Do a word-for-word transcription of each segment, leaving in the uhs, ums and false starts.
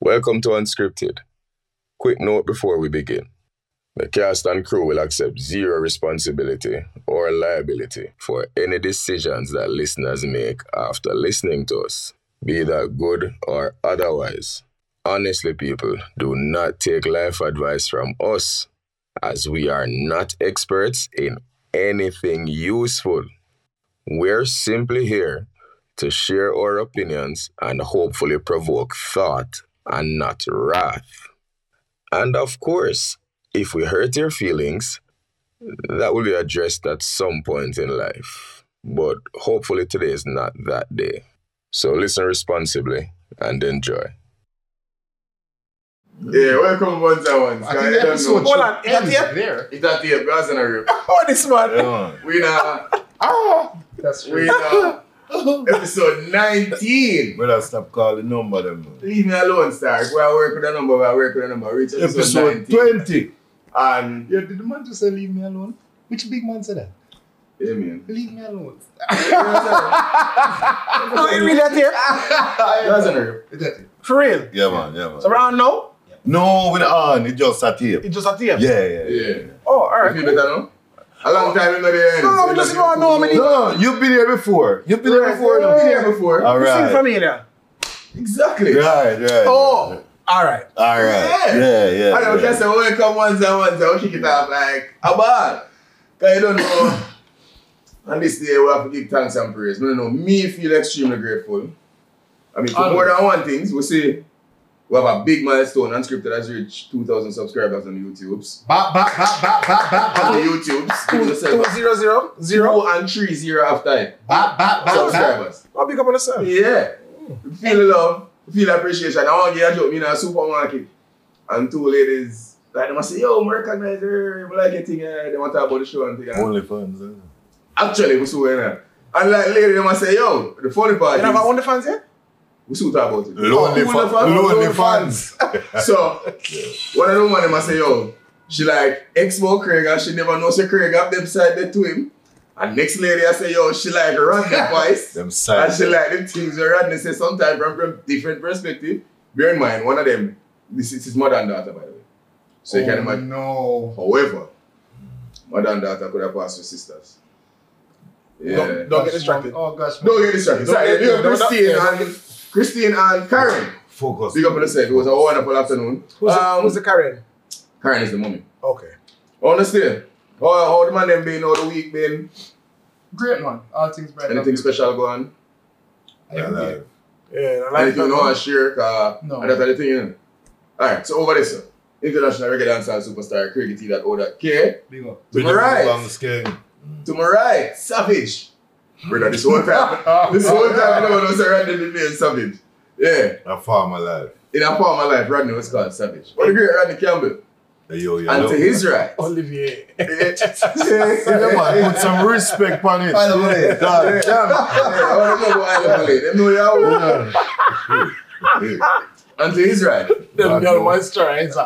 Welcome to Unscripted. Quick note before we begin. The cast and crew will accept zero responsibility or liability for any decisions that listeners make after listening to us, be that good or otherwise. Honestly, people, do not take life advice from us, as we are not experts in anything useful. We're simply here to share our opinions and hopefully provoke thought and not wrath. And of course, if we hurt your feelings, that will be addressed at some point in life. But hopefully today is not that day. So listen responsibly and enjoy. Yeah, welcome once and once. I think the episode Hold on, is that ends tape? there. It's that tape, guys, and a rip. Oh, this man. Yeah. We now, Oh, That's we true. now, episode nineteen. Brother, stop calling number them. man. Leave me alone, star. We are work with a number, we are work with a number. Reach episode, Episode nineteen. twenty. And, Yeah, did the man just say leave me alone? Which big man said that? yeah, man. Leave me alone. no, you mean that here? Guys, and a rip. Is that it? For real? Yeah, man, yeah, man. So around now, No, with the on, it just sat here. it just a tape. Yeah, yeah, yeah. Yeah. Oh, all You right. feel better now? A long time in the end. No, no, we just don't know how many- No, you've been here before. You've been here before. I've no? been here before. All You see the right. familiar? Exactly. Right, right. Oh, all right. All right. Yeah. Yeah, yeah. I don't yeah. just say, welcome once and once, I'll kick it off like a ball. Because you don't know. On this day, we have to give thanks and praise. I don't know, me feel extremely grateful. I mean, for Always. more than one thing, we see we have a big milestone. Unscripted has reached two thousand subscribers on the YouTubes. Ba ba ba ba ba ba On the ba YouTubes. Give Two, yourself two a zero zero zero. Two and three zero after it. ba ba ba ba. Subscribers. I'll pick up on the sun. Yeah. Feel the love, feel appreciation. I want to give a joke, me in a supermarket. And two ladies, like, they must say, yo, I recognize her, I like your thing, eh? They want to talk about the show and thing. Only fans. eh? Actually, we saw it. And like lady, they must say, yo, the funny part You have is, our OnlyFans yet? we still talk about it. Lonely, Oh, fa- OnlyFans? lonely fans. So, one of the women, they must say, yo, she like Expo Craig and she never knows Craig up them side there to him. And next lady, I say, yo, she like Rodney voice. Them And sides. she like the things where Rodney say sometimes from, from different perspective. Bear in mind, one of them, this is his mother and daughter, by the way. So you can Oh, imagine. no. However, mother and daughter could have passed for sisters. Yeah. Don't, don't get distracted. Oh gosh. Don't get distracted. Don't Sorry, get- you know, don't- Christine don't- and Christine and Karen. Focus. Big up on the set. It was a wonderful afternoon. Who's, the, Um, who's the Karen? Karen is the mommy. Okay. Honestly, how, how the man them been, how the week been? Great man. All things bright. Anything special going? Yeah, like, Yeah, I like Anything you that. know and share? Cause No. and that's the thing, you know. Alright, so over this, sir. International reggae dancehall superstar Craigie T that order K. Big up. To my right. Long skin. To my right, Savage. Brother, this whole time, this whole time, no one was Rodney the name Savage. Yeah. A farmer life. In a former life, Rodney was called Savage. What the great Rodney Campbell. Hey, yo, yo, And yo. to his right. Olivier. Yeah, man, put some respect on it. By the way. God damn. Yeah, I want to know what I play. Them know you Yeah. And to his right, Them God, young no. moisturizer.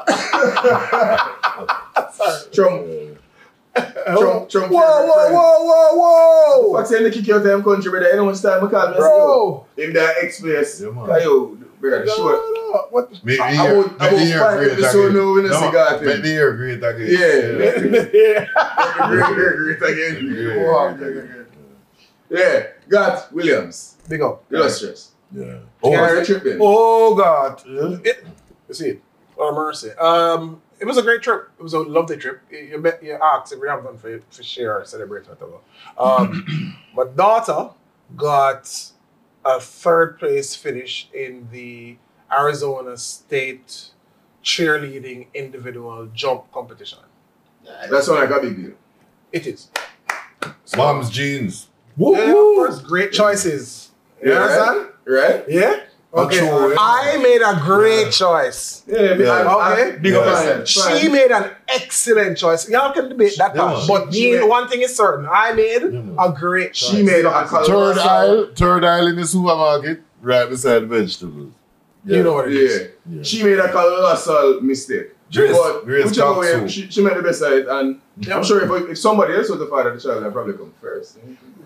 Trump. Trump, Trump. Whoa, whoa, whoa, whoa, whoa! What's saying to kick you out of them country, brother? You know much time I call me. Bro! In that express. Yeah, man. Cause yo, brother, the No, show. no, what? Make the I year, would- I make the would year find great episode again. now with a No, cigar thing. make the year great again. Yeah. yeah. Great, great, great again. Yeah. Wow, okay, okay, okay. Yeah, got Williams. Big up. Illustrious. Yeah. Oh, Yeah. the trip then. Oh, God. It, you see, oh, mercy. Um, it was a great trip. It was a lovely trip. You, you, met, you asked if we have done for, for share or celebrate whatever. Um, my daughter got a third place finish in the Arizona State cheerleading individual jump competition. That sound like a big deal. It is. Mom's jeans. Yeah, of course, great choices. You Yeah, understand? Right? Yeah? Okay. True, yeah. I made a great choice. Yeah, Yeah. I- I- Okay. Big up Yeah. on them. She made an excellent choice. Y'all can debate that Yeah, part. man. But She me, made- one thing is certain. I made man. a great choice. She made a Third colossal. aisle, third aisle in the supermarket, right beside vegetables. Yeah. You know what it is. Yeah. Yeah. She made a colossal mistake. Grace- but Grace whichever way, Coxswain. she, she made the best of it. And Yeah. I'm sure if, if somebody else was the father of the child, I'd probably come first.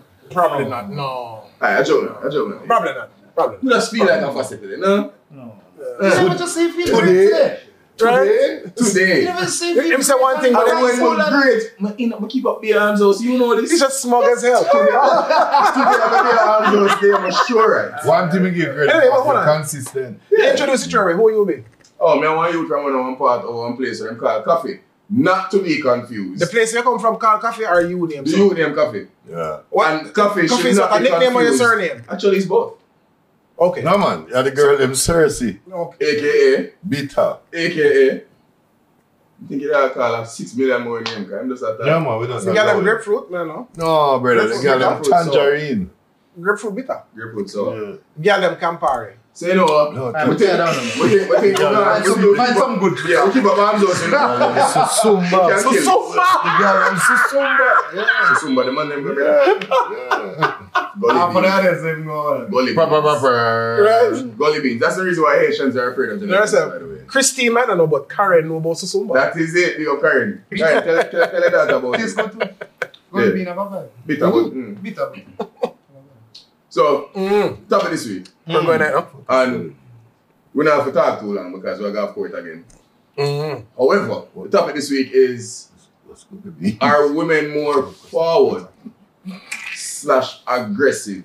Probably not. No. Alright, I joke now. I joke now. Probably not. Probably You not. just feel like a facet today, no? No. You never just say feel Today. great today. Right? You Today. never say feel Him say one thing, but And then when I'm great, I you know, I keep up the arms house. You know this. he's just smug as hell. Today, I'm going to arms house day, I'm sure. Right? One thing we give credit Anyway, for, hold you're on. consistent. Introduce the jury. Who you be? Oh, man, I want you to run one part or one place where I'm called Coffee. Not to be confused. The place you come from called Coffee or you name? Do you name Coffee? Yeah. What? And Coffee, Coffee should is not a be nickname or your confused. surname? Actually, it's both. Okay. No man, you're the girl them Cersei. Okay. A K A, Bitter. A K A. I think you gotta call her six million more name, because I'm just at that. Yeah man, we don't You got them grapefruit, man, no? No brother, Grapefruit, they got them grapefruit, so- tangerine. Grapefruit bitter. Grapefruit, so. Yeah. Get them Campari. So, you know, No, I'm we think, tear down on we think, we think, Yeah, we find think, Find some good. yeah, we keep up arms house, you know. It's a Sumba. Can't kill. The girl them Sumba. So somebody, man, them go Half of Gully that beans. is him going. Gully Papa beans. papa. Right? Gully beans. That's the reason why Haitians are afraid of There's Jamaicans, by the way. a Christine might not know, but Karen know about Susumba. That is it, big up Karen. Right, tell, tell, tell her that about This it. go to. Go Yeah. to be in a bubble. Bitter, but, mm. Bitter. So, Mm. topic this week. We're going there, no? And we don't have to talk too long because we're going to court again. Mm. However, the topic this week is, Let's go to the- are women more forward slash aggressive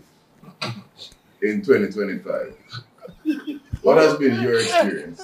in twenty twenty-five? What has been your experience?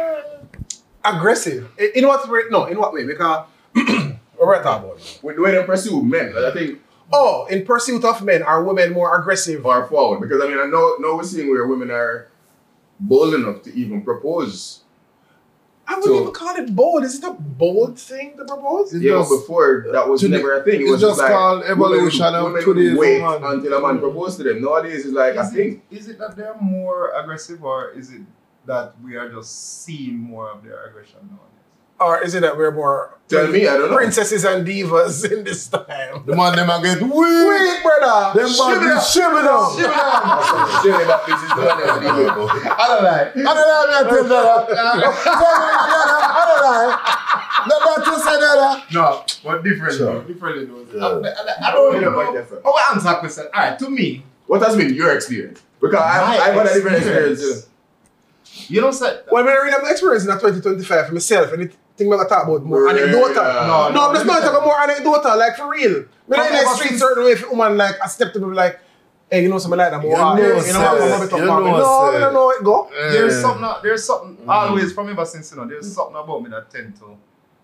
Aggressive. In in what way? No, in what way? Because we're talking about. When when they pursue men, I think, Oh, in pursuit of men, are women more aggressive? are forward. Because I mean, I know, know we're seeing where women are bold enough to even propose. I wouldn't So- even call it bold. Is it a bold thing to propose? It's Yeah, but just- before that was today- never a thing. It it's was just like called evolution women, of women today's wait woman. until a man proposed to them. Nowadays, it's like a Is thing. it, is it that they're more aggressive, or is it that we are just seeing more of their aggression nowadays? Or is it that we're more Tell me, I don't know. princesses and divas in this time? The man them a get weak. Wait, brother! Them body shivering up. Surely that bitch is doing that. I don't like. I don't know how to tell that. I don't know. Let that to say that. No, but different. Sure. though, Different though. Yeah. I, I, I don't Yeah, know. but different. Oh, I answer that question. All right, to me, What has been your experience? Because I've, My I've had a different experience. experience. you don't say. Well, when I read my experience in twenty twenty-five for myself, anything I'm going to talk about more Yeah. anecdotal. No, no, I'm just not talking more anecdotal, like for real. When I in the Ever street since- certain way, if a woman like a step to me like, hey, you know something like that, more You hard. know, You know, sir. I'm going to You talk about know, it. No, sir. I don't know it go. There's Eh. something. There's something always from ever since you know. There's something about me that tend to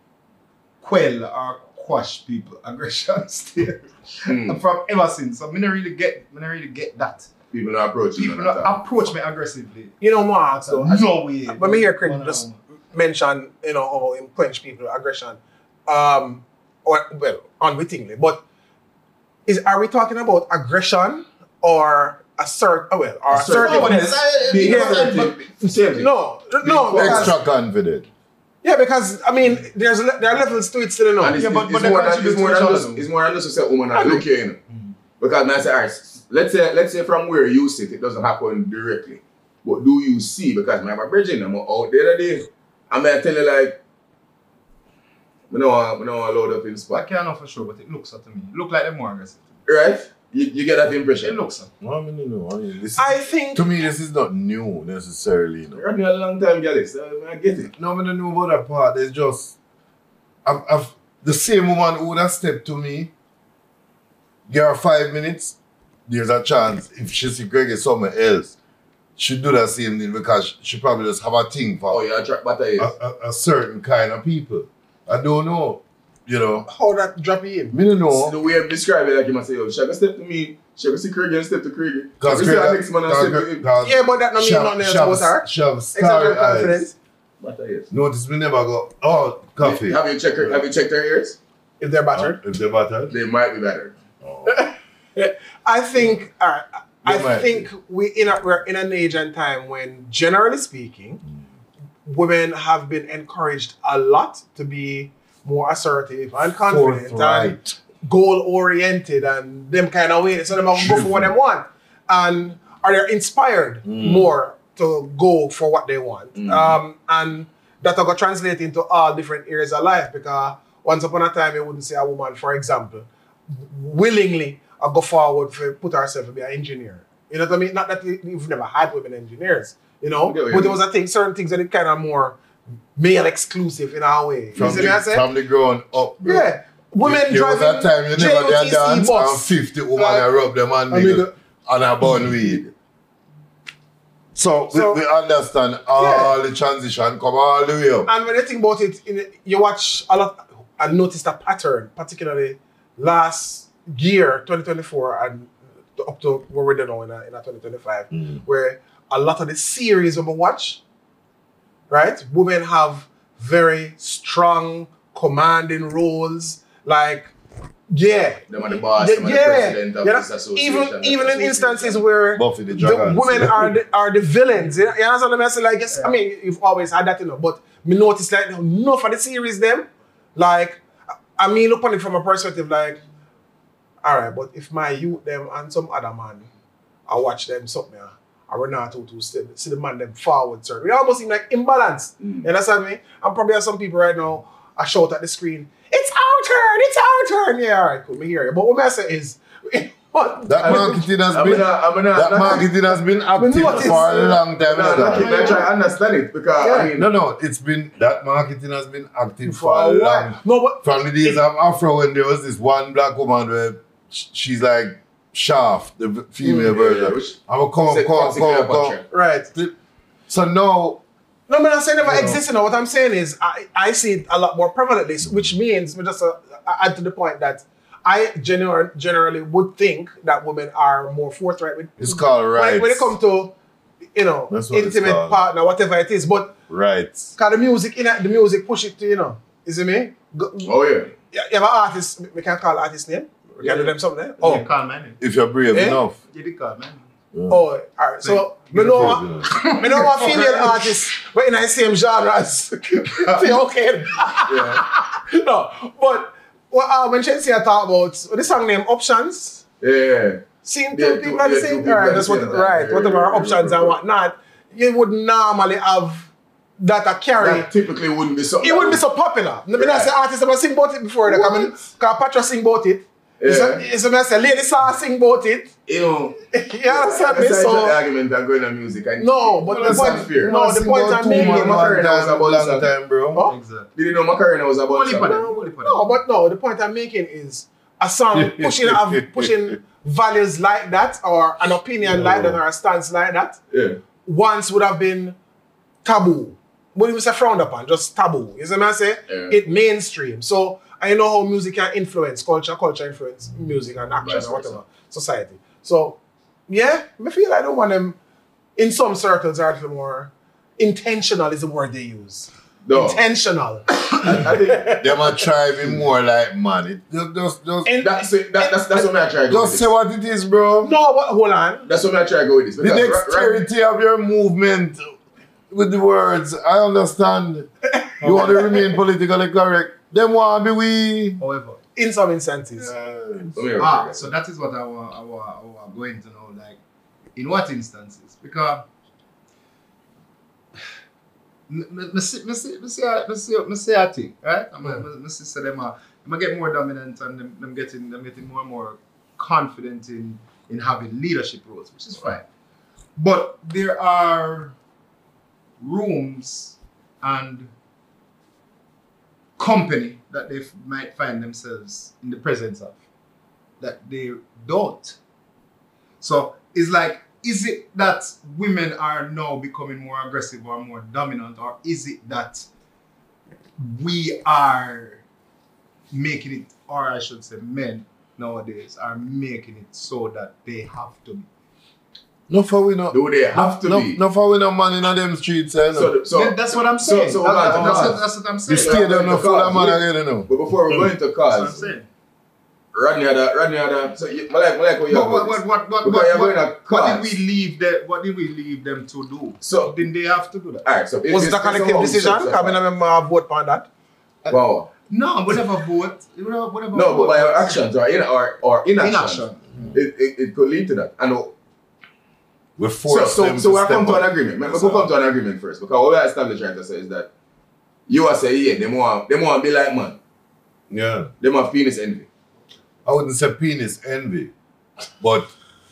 quell or quash people aggression still. Hmm. From ever since, so me not really get. Me not really get that. People not approaching People you. not approach me aggressively. You know, Mark, so I No way. But me hear Craig One just on mention, you know, how him quench people aggression. Um, or, well, unwittingly. But is are we talking about aggression or assert, oh, well, or Assertiveness. assertiveness? Being Yeah. assertive. Same thing. No, no, because, Extra confident. yeah, because, I mean, there's le- there are levels to it still, you know. And it's, Yeah, but- it's, but it's more they than contribute it's more to than each just other. it's more than just to say woman and look here, you know. Because man say, alright, let's say let's say from where you sit, it doesn't happen directly. But do you see? Because I have a bridging, I'm out the other day. I may tell you like, we don't want, we don't want to load up in I spot. can't know for sure, but it looks up to me. It look like they're more aggressive. Right? You, you get that It impression. looks up. Well, I mean, you know, I mean, this, I think, to me, this is not new necessarily. You know. You're running a long time, Gally, so I get it. No, I don't know about that part. There's just, I've, I've, the same woman who would have stepped to me, give her five minutes, there's a chance if she see Greg is somewhere else, she'd do that same thing because she probably just have a thing for Oh, you attract better a, is. a, a certain kind of people. I don't know, you know. how that drop you in. Me don't The know. way I describe it, like you must say, yo, she can step to me, she can see Craig and step to Craig. She Because can see the next man and step to him. Yeah, but that don't mean nothing else about her. She have Except star her confidence. eyes. Better is. Notice me never go, oh, coffee. Have you checked her, have you checked her ears? If they're battered. If they're battered. They might be better. Oh. I think, all right, I They might think we in a, we're in an age and time when, generally speaking, women have been encouraged a lot to be more assertive and confident and Forthright. goal oriented and them kind of way. So them have to go for what they want, and are they inspired Mm. more to go for what they want, Mm. um, and that will go translate into all different areas of life. Because once upon a time, you wouldn't say a woman, for example, willingly uh, go forward for put herself to be an engineer. You know what I mean? Not that we- we've never had women engineers. You know? Yeah, yeah. But there was a thing, certain things that it kind of more male exclusive in our way. From you see me I the, say? from the ground up, bro. Yeah. Women there was driving a time you never J O did T C dance and bus. fifty women Like, and rub them on I mean, nigga the- and a bun weed. So, So- we, we understand all the transition come all the way up. And when you think about it, in, you watch a lot, I noticed a pattern, particularly last year, twenty twenty-four, and up to where we're now in, a, in a twenty twenty-five, where a lot of the series we watch, right, women have very strong, commanding roles, like, yeah. Them are the boss, yeah, them are the yeah. president of Yeah, this association. Even, that even in association. instances where Buffy the the Dragons. women are the, are the villains. You you understand what I'm saying? Like, yes, I mean, you've always had that, you know, but me notice like enough of the series them, like, I mean, look on it from a perspective like, all right, but if my youth them and some other man, I watch them something, I run out to to see, see the man them forward, sir. We almost seem like imbalance. Mm. You understand me? I'm probably have some people right now, I shout at the screen, it's our turn, it's our turn. Yeah, all right, cool, me hear you. But what I say is, what? That marketing has I'm been gonna, I'm gonna, that not- marketing has been active notice- for a long time. No, now. not keep- I try to understand it because Yeah. I mean, No, no, it's been that marketing has been active For for a a long. while. No, but From the days of Afro, when there was this one black woman where sh- she's like Shaft, the v- female Mm, version. yeah, which- I'm gonna come, Say come, Toxic come, Cleopatra. come. right. So now, No, I'm not saying never No. exists. You know what I'm saying is I, I see it a lot more prevalently, which means we just uh, add to the point that I gener- generally would think that women are more forthright with it's called when, rights. when it comes to you know That's what it's intimate called. partner, whatever it is. But Rights. cause the music in it, the music push it to you know. You see me? Go, oh yeah. you have an artist. We can call artist name. We can do them something. Eh? Oh, Oh, you call my name. If you're brave Eh? enough. You did call my name. oh, all right. So me know, a- me know a female artist, but in the same genres. Say okay. Yeah. No, but well, uh, when Chelsea talk about the song name Options, Yeah. seeing Yeah, two two- people at the yeah, same two people time, at that's the what, same time. right, Yeah, whatever yeah, our yeah, options yeah, and yeah. whatnot, you would normally have that a carry. That typically wouldn't be something. It wouldn't be so popular. I mean, I say artists have sing about it before. Like, I mean, because Patra sing about it. It's Yeah. a, it's a mess. Lady Saw sing about it. You know. You understand me? That's So, the argument that going on music. And no, but the that's point, not fair. no, the point I'm making. man, Macarena was about long that. time, bro. Huh? Exactly. Did you know Macarena was about Only for something? them. Only for them. No, but no, the point I'm making is a song pushing have, pushing values like that or an opinion like that or a stance like that Yeah. once would have been taboo. But it was a frowned upon, just taboo. You see what I say? Yeah. It mainstream. So I know how music can influence culture, culture influence music and action Vice or versa. whatever, society. So yeah, I feel I don't want them in some circles are a little more intentional is the word they use. No. Intentional. I think Them a try be more like man. It just, just, just, And- that's it. That, that's that's what I try to go with just say this. what it is, bro. No, but hold on. That's what I try to go with this. The Because right- right- dexterity of your movement with the words, I understand. You want to remain politically correct. Them want to be we. However, In some instances. Let me ah, repeat so that is what I want, I want, I want going to know. Like, in what instances? Because me, me, me see, me see, me see, me see, me see a thing, right? I'm, mm. me, me see so them are, them are getting more dominant and them, them getting, them getting more and more confident in, in having leadership roles, which is fine. But there are rooms and company that they f- might find themselves in the presence of that they don't. So it's like, is it that women are now becoming more aggressive or more dominant, or is it that we are making it, or I should say men nowadays are making it so that they have to be? No for we no. Do they have to no, be? No for we no man in them streets, eh, no. So, the- so Then that's what I'm so- saying. so That- hold on, that's, hold that's, on. that's what I'm The saying. stadium no full of man Because- again, you know. But before we go into That's what I'm cause, saying. Rodney had a, Rodney had a, so you, I like, I like what you But have what, with what, this. what, what, Because what, you're what, going to what did cause. we leave them? What did we leave them to do? So, Didn't they have to do that? alright, so Was it a collective decision? I mean, I remember I vote on that. Wow. No, whatever vote, whatever, whatever. No, but vote by your was- actions or in or, or inaction, inaction. It, it, it could lead to that. And We so, force so, them so to we'll step come to up. an agreement. We'll come to an agreement first. Because what we established right to say is that you are saying, yeah, they want, they want to be like man. Yeah. They want penis envy. I wouldn't say penis envy, but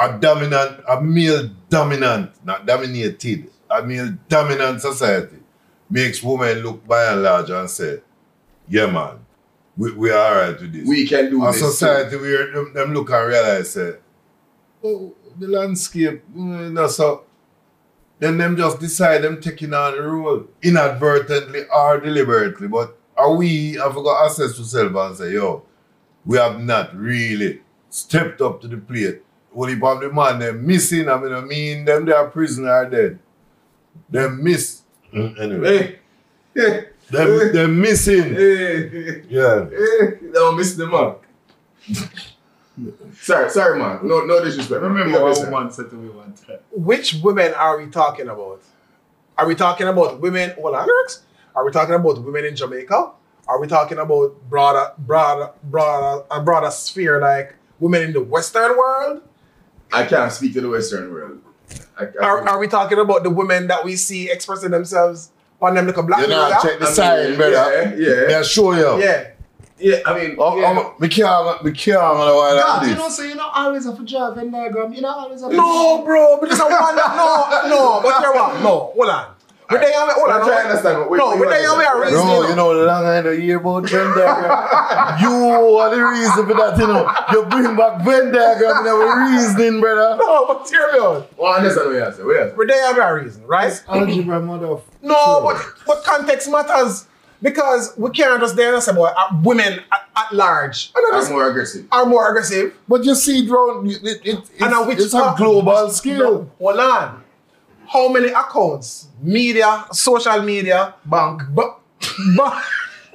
a dominant, a male dominant, not dominated, a male dominant society makes women look by and large and say, yeah man, we, we are alright with this. We can do a this. A society too. Where them, them look and realize, say, oh, the landscape, you know, so then them just decide them taking on the role inadvertently or deliberately. But are we have got access to self and say, yo, we have not really stepped up to the plate. Only of the man them missing, I mean I mean them they are prisoner dead. Them miss. Mm, anyway. Hey. them, them missing. Hey. Yeah. Hey. Don't miss the mark. sorry, sorry man. No no disrespect. Remember what woman said to me one time. Which women are we talking about? Are we talking about women all lyrics? Are we talking about women in Jamaica? Are we talking about broader, broader, broader, a broader sphere like women in the Western world? I can't speak to the Western world. I, I Are, are we talking about the women that we see expressing themselves on them little black You know, people? check the I mean, sign, brother. yeah, yeah. They'll show you. Yeah. Yeah, I mean, Oh, yeah. oh, we can't, we can't while God, like you know, this. so you not always have to draw a Venn diagram. You not always have to. No, bro, but it's a one. No, no, but you're wrong. No, hold on. But they have, hold on. I'm trying to understand. What, No, but they have a reason. Bro, you know, the long I know hear about Venn diagram. You are the reason for that, you know. You bring back Venn diagram and have a reasoning, brother. No, but hear me out. Well, I understand what you're saying. What you're saying. But they have a reason, right? Algebra, mother. No, but, but context matters. Because we can't just there and say about uh, women at, at large and I'm just more aggressive. are more aggressive. But you see, bro, it, it, it, it's, And on which it's a part- global scale. No, hold on. How many accounts, media, social media, Bank. but, but,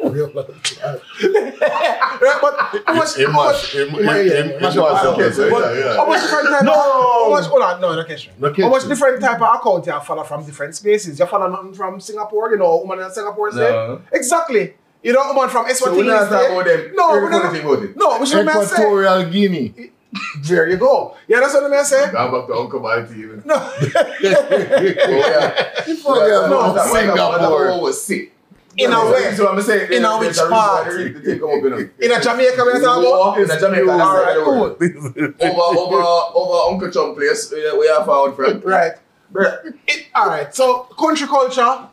but how much, It how must- much, it- yeah, it- yeah, it- yeah, it much must, of- okay, so, but yeah, yeah. how much different type No. of, how much, hold on, no, no question. No How much question. different type of account you follow from different spaces? You follow nothing from Singapore, you know, a woman in Singapore say? No. Exactly. You know, a woman from So Eswatini we're not say? talking about them. No, We're we're not not. talking about it. No, which one I say? Equatorial Guinea. There you go. Yeah, that's what I say. I'm back to Uncle Balti even. No. Oh, yeah. You forget No, about that Singapore. one was sick. In a way. So I'm saying, In a there's which reason part? why they take them up in a- In a Jamaica, we are talking War, about? in a Jamaica, that's All the right, other cool. word. Over, over, over Uncle Chum place, we, we have found from. Right. Bruh, It, all right. So country culture,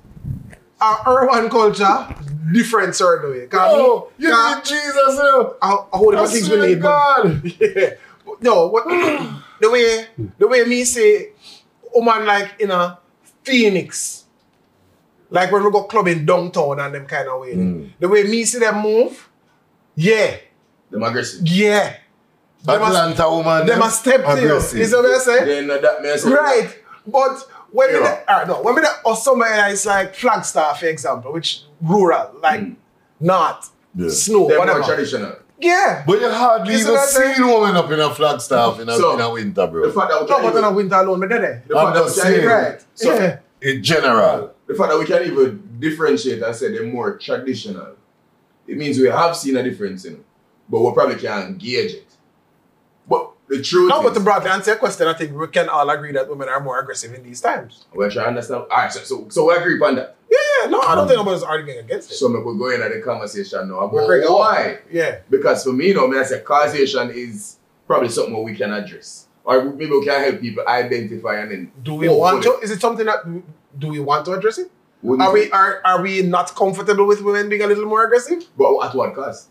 uh, urban culture, different sort of way. Cause Oh, me, you cause need Jesus, yo. I, I hold I the things we swear to need. but- God. Yeah. No, what, the way the way me say, woman like in a Phoenix, like when we go clubbing downtown and them kind of way. Mm. The way me see them move, yeah, them aggressive. yeah. Them a, Atlanta woman. them a step to you. aggressive. Is that what I say? Then uh, that may I say, Right. But when we Yeah. the, all right, no, when we the, or somewhere it's like Flagstaff, for example, which rural, like Mm. not Yeah. snow, they're more whatever. traditional. Yeah. But you hardly Is even that see the- women up in a Flagstaff in a, So, in a winter, The bro. fact that we No, can but in even, a winter alone, me there. the I'm fact that we just can saying. even, Right. so, yeah. In general. the fact that we can even differentiate and say they're more traditional, it means we have seen a difference in them, but we probably can't gauge it. But the truth No, is, but to broadly answer your question, I think we can all agree that women are more aggressive in these times. we're trying to understand. All right, so, so, so we agree upon that. Yeah, no, I don't think nobody's arguing against it. So we could go in at the conversation now We're about great. why. Yeah. Because for me, you know, me I say causation is probably something what we can address. Or maybe we can help people identify and then Do we Oh, want fully. to? Is it something that do we want to address it? Wouldn't Are you? we are are we not comfortable with women being a little more aggressive? But at what cost?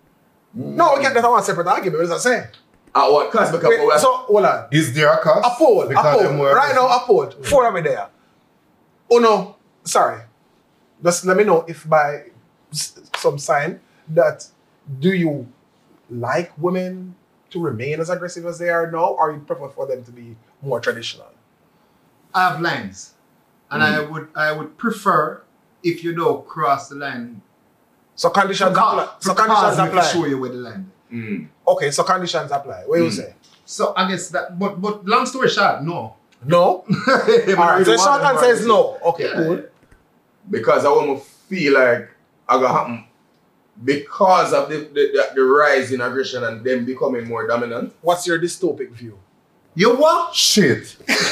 No, we can't. That's one separate argument. What is that saying? At what cost? Because we Wait, have, so hold on. Is there a cost? A poll. A Because they're poll. more Right now, a poll. Four of me there. Oh no, sorry. Just let me know if by s- some sign that do you like women to remain as aggressive as they are now, or you prefer for them to be more traditional? I have lines, and I would I would prefer if you don't cross the line. So conditions apply. So because conditions me to show apply. you where the line. mm, Okay, so conditions apply. What you Mm. say? So I guess that. But but long story short, no. No. All right. So the short answer is no. Okay, Yeah. cool. because I want to feel like I got happen because of the, the, the, the rise in aggression and them becoming more dominant. What's your dystopic view? You what? Shit.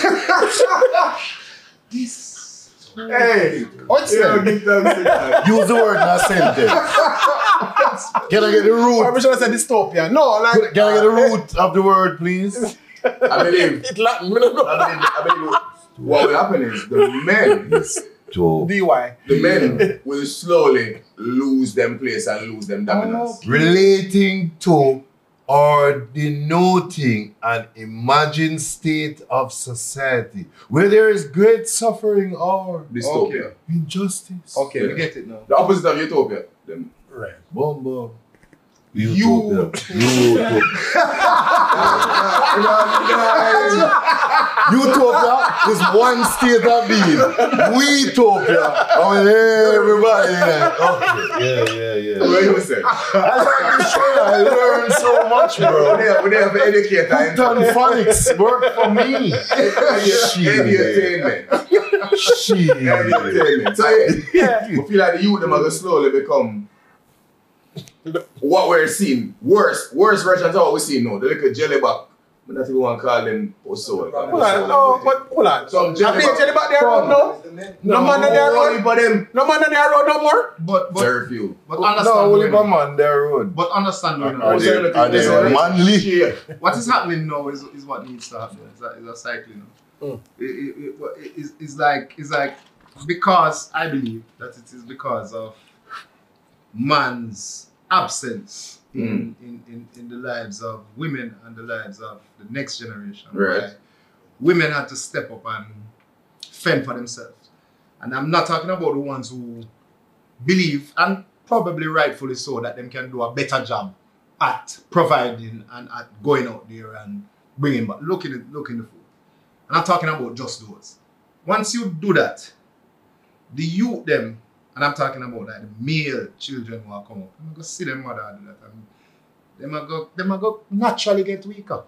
This. Hey, What's you know, that? give them signal. Use the word, not sentence. Can I get the Or we root? should have said dystopia. No, like Can I get the root of the word, please? I believe, It like, me no know. I believe, I believe what will happen is the men, To D Y. the men will slowly lose them place and lose them dominance. relating to or denoting an imagined state of society where there is great suffering or Dystopia. injustice. Okay, we get it now. The opposite of utopia. Them. Right. Boom, boom. You- Utopia. Utopia is one state of being. We-topia. Oh, yeah, everybody. Yeah. Okay. Yeah, yeah, yeah. What you say? I learned so much, We bro. have, we have an educator. Python phonics work for me. Entertainment. Shit. Entertainment. So yeah, we feel like the youth them are going to slowly become what we're seeing. Worse, worse versions of what we're seeing now. The little jelly back. We not even want to call them post-soul. Hold on, no, but hold on. Some I jelly think jelly back there road now. No man on there Only road. for them. No man on there road no more. But but Very few. but No, understand. only though, for man, their road. but understand. though, Are you know, they- are they manly? Shit. what is happening now is, is what needs to happen. It's a, it's a cycle, you know. Mm. It, it, it, what- it- it's, it's like it's like because I believe that it is because of man's absence in, in, in, in the lives of women and the lives of the next generation. Right. where Women had to step up and fend for themselves. And I'm not talking about the ones who believe, and probably rightfully so, that them can do a better job at providing and at going out there and bringing back, looking at looking the food. And I'm talking about just those. Once you do that, the youth them, and I'm talking about like the male children who are come up, I'm gonna see them mother do that, and them are go, them are go naturally get weaker.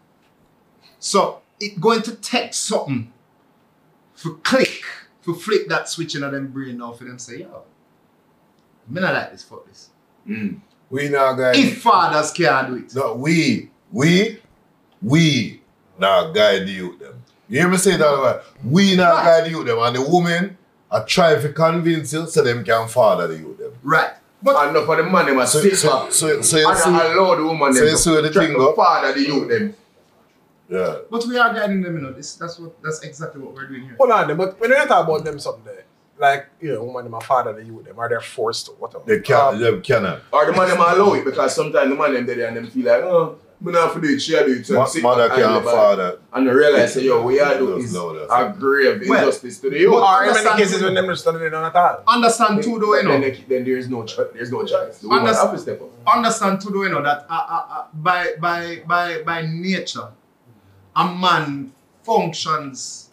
So it's going to take something for click, for flip that switch in them brain now for them say, yo, me not like this, fuck this. Mm. We now guide. If fathers can't do it. No, we, we, we now guide the youth them. You hear me say that? Right? We now guide the youth them, and the women are trying to convince you so them can father the youth them. Right. But And enough for the man them a So, sit so, back. so, so you And see, allow the woman so them you see where the try thing to go? father the youth them. yeah. but we are guiding them, you know. This that's what that's exactly what we're doing here. Hold on, but when you talk about them something there, like, you know, woman, my father, the youth, them, are they forced to whatever? They can't, Um, they cannot. Or the man them allow it because sometimes the man them there and them feel like, oh, we not have to do it, she do it. So Ma- them sit Mother back and can't lay back. father. And they realize, say, yo, we are doing Just is know that. a grave Well, injustice to the youth. but- Or in many Understand- cases when them just don't do it at all. Understand too, though, you then, know. they- then there's no cho- there's no choice. The woman Understand- have to step up. Understand too, though, you know, that uh, uh, uh, by by by by nature, a man functions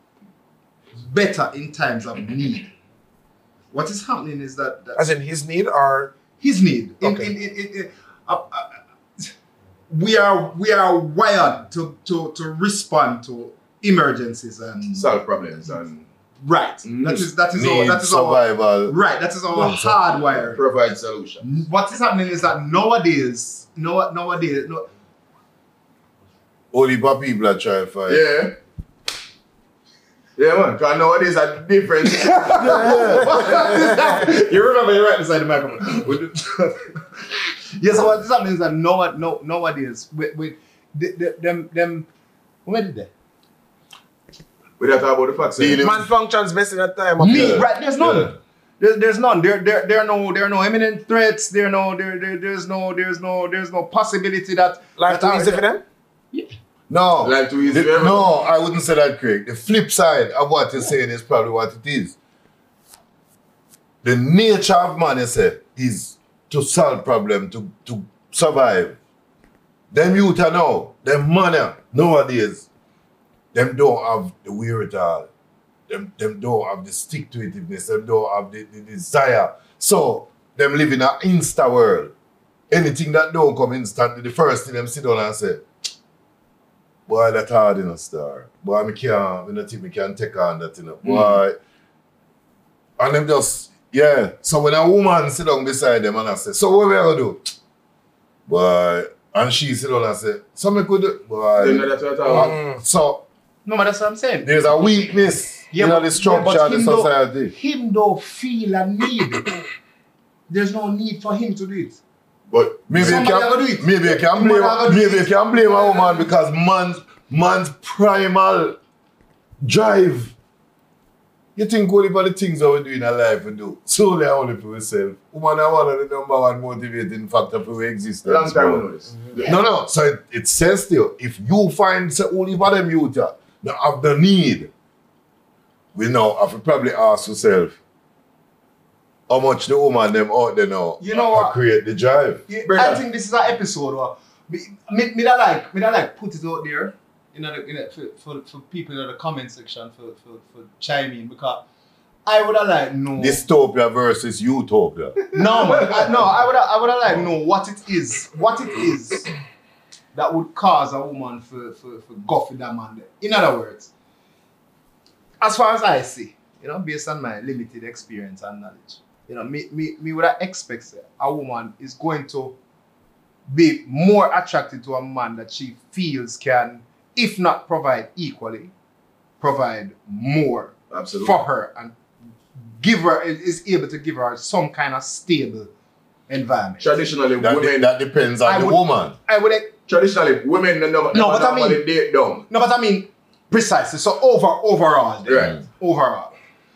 better in times of need. What is happening is that, that As in his need or his need. In, Okay. in, in, in, in, uh, uh, we are we are wired to, to, to respond to emergencies and Solve problems and right. Mm. That is that is our Need that is our survival. right. That is our Yeah, so- hardwire. provide solution. What is happening is that nowadays, no, nowadays, no, Only but people are trying to fight. Yeah. Yeah, man. Because nowadays a different. you remember you're right beside the microphone. Yes, what is happening is that no, no, nowadays, with, with the, the, them, them, where did they? We don't talk about the facts. eh? Dealing- man functions best in that time. of Me, the- right? There's none. Yeah. There, there's none. There, there, there are no, there are no imminent threats. There, are no, there, there, there's no, there's no, there's no possibility that Life that too easy for them? No. Life too easy The- for everyone. no, I wouldn't say that, Craig. The flip side of what you're saying is probably what it is. The nature of man, you say, is to solve problem, to, to survive. Them youth are now, them money nowadays, them don't have the wherewithal. Them, them don't have the stick-to-itiveness. Them don't have the, the desire. So, them live in an insta world. Anything that don't come instantly, the first thing them sit down and say, boy, that hard in a star. Boy, I can't, I don't think I can take on that, you know. Boy. And them just, yeah. So when a woman sit down beside them and I say, so what we going to do? Boy, and she sit down and say, so me could do, boy. Then that's what I talk about. Uh, so no, but that's what I'm saying. there's a weakness Yeah, in but- the structure yeah, but of the him don't- society. Him don't feel a need. There's no need for him to do it. But Maybe you Somebody can, gotta do it. maybe you can Somebody blame, gotta do maybe it. you can blame a woman because man man's primal drive. You think only about the things that we do in our life we do. Solely only for yourself. Woman are one of the number one motivating factor for our existence. Long time bro. we know this. Yeah. No, no. So it, it says to you, if you find say only for them youth that have the need, we now have to probably ask yourself how much the woman them out there now You know uh, what? create the drive. Yeah, I Brother. think this is an episode where me, me, me that like me that like put it out there in the, in the, for, for, for people in the comment section for, for, for chime in because I would have like know Dystopia versus utopia. no man I, no I would have I would have like know what it is what it is that would cause a woman for for, for go for that man there. In other words, as far as I see, you know, based on my limited experience and knowledge, you know, me me, me would have expected a woman is going to be more attracted to a man that she feels can, if not provide equally, provide more Absolutely. for her and give her is able to give her some kind of stable environment. Traditionally, That, women. that depends on I the would- woman. I would traditionally, women never, never No, but I mean- normally date down. no, but I mean precisely. So over overall, then, Right. overall.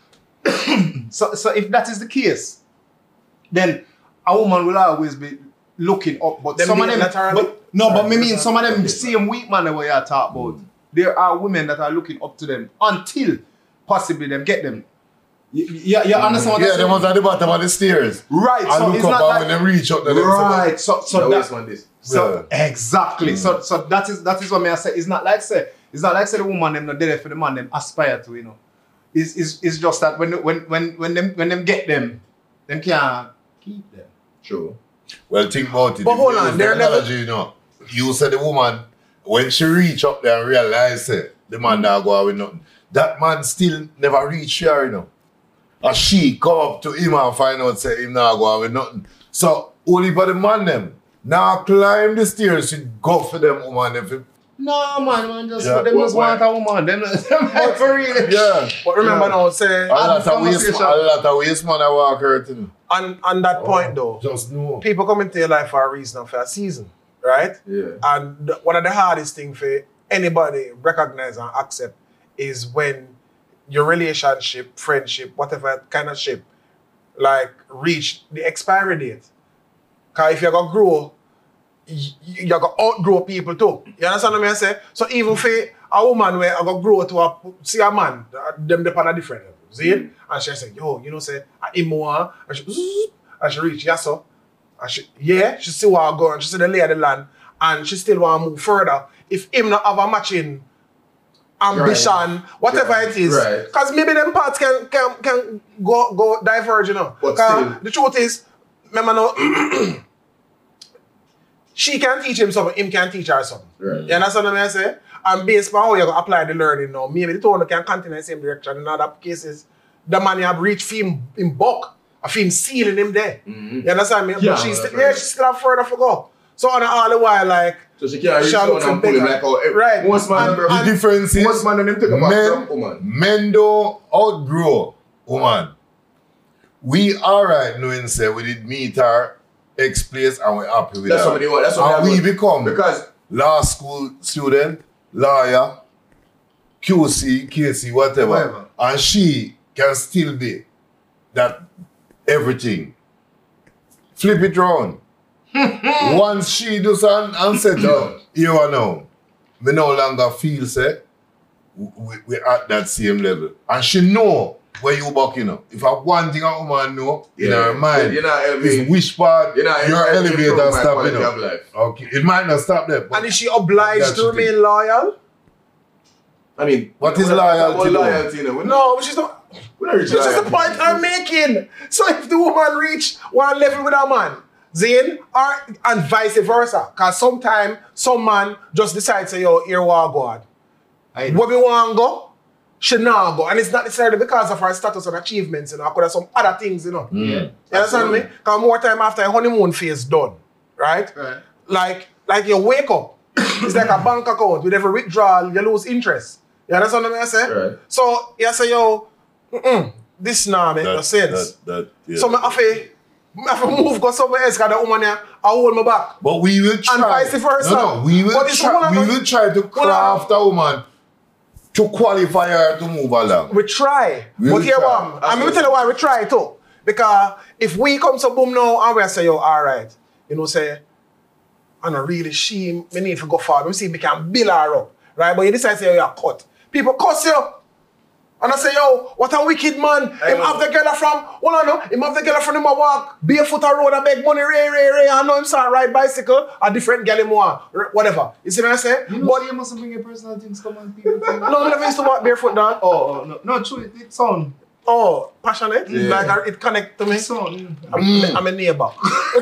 so so if that is the case, then a woman will always be looking up. But Them some of being them, laterally- but, no, Sorry, but me mean sorry. some of them same weak man that we are talking about. There are women that are looking up to them until possibly them get them. You, you, you understand what Yeah, I'm they saying? was at the bottom of the stairs. Right. And So look it's up not and like when they reach up to them. right. So so No, that, this one, this. so exactly. So so that is that is what me I say. It's not like say it's not like say the woman them not there for the man them aspire to, you know. It's it's, it's just that when when when when them when them get them, them can't keep them. True. Well, think about it. But If hold you on, use they're the never- analogy, you know, you said the woman, when she reach up there and realize it, the man not go out with nothing. That man still never reach her, you know. Or she come up to him and find out say him not go out with nothing. So only for the man them. Now climb the stairs, she go for them woman. If it, No man, man, just Yeah. them just What- want a woman. Them, them like for real. yeah. But remember yeah. now, say, A lot of waste, conversation. a lot of waste man I walk her to. on, on that point though, Just know. people come into your life for a reason and for a season, right? Yeah. And the- one of the hardest things for anybody recognize and accept is when your relationship, friendship, whatever kind of ship, like reach the expiry date. Cause if you're gonna grow, y- you're gonna outgrow people too. You understand what I say? So even for a woman where I gonna grow to a see a man, them depend on a different level. See it? And she say, yo, you know, say I him more and she zzz, and she reach, yes sir. And she yeah, she see where I go and she see the lay of the land and she still want to move further. If him not have a matching ambition, whatever Right. it is. Right. Because maybe them parts can can can go go diverge, you know. But 'Cause still- the truth is, remember now, she can teach him something, him can teach her something. Right. You understand what I say? And based on how you're going to apply the learning now, maybe the two of them can continue in the same direction. In other cases, the man you have reached him in bulk, I feel sealing him there. Mhm. You understand me? Yeah, but she's that's still, yeah, right. she still have further to go. So on all the while, like, So she can't reach Shall down look and for pull him bigger. like how every- Right. most man And- them- The difference is most man them take about men, some woman. men don't outgrow woman. We alright knowing say we did meet her X place and we're happy with That's her. what they want. That's what and they we want. become Because law school student, lawyer, Q C, K C, whatever. Whatever. And she can still be that everything. Flip it round. Once she does and, and settle, No. you are now. Me no longer feel say we, we at that same level. And she know where you back, you know. If I one thing a woman know in Yeah. her mind You're not is elevating- which part you're not your improve elevator my stop, you quality know. of life. Okay, it might not stop there. But and is she obliged That's to the remain thing. loyal? I mean, What is we're not- loyalty what though? loyalty, you know? We're not, No, which is not. we're not reaching Which is the loyalty. point I'm making. So if the woman reach one level with a man, Zane, or and vice versa. Because sometimes some man just decides, say, yo, here we are God. I- Where we want to go, she not go. And it's not necessarily because of her status and achievements, you know. Could have some other things, you know. Mm. Yeah. You understand me? Because more time after a honeymoon phase done, right? Right. Like, like you wake up, it's like a bank account. With every withdrawal, you lose interest. You understand what I say? Right. So you say, yo, mm-mm, this now make no That- sense. That, that, yeah. So I have to I have to move go somewhere else because the woman here I hold my back. But we will try. And vice versa. No, no, we will But it's try. woman We go- will try to craft a woman to qualify her to move along. We try. We but will here, try. um, I'm going to tell you why we try too. Because if we come to boom now and we say, yo, all right, you know, say, I don't really she, me need to go forward. We see if we can build her up. Right? But you decide to say, yo, you're cut. People cuss you. And I say, yo, what a wicked man. Him have the girl from, hold on, no. Him have the girl from him a walk, barefoot a road, and beg money, ray, ray, ray. I know him start ride bicycle, a different girl him want, r- whatever. You see what I say? You know, But, you mustn't bring your personal things come on people. thing. no, I never used to walk barefoot down. Oh, oh, no, no, true, it, it sound, Oh, passionate? Yeah. Like uh, it connect to me. it sound. I'm, I'm a neighbor.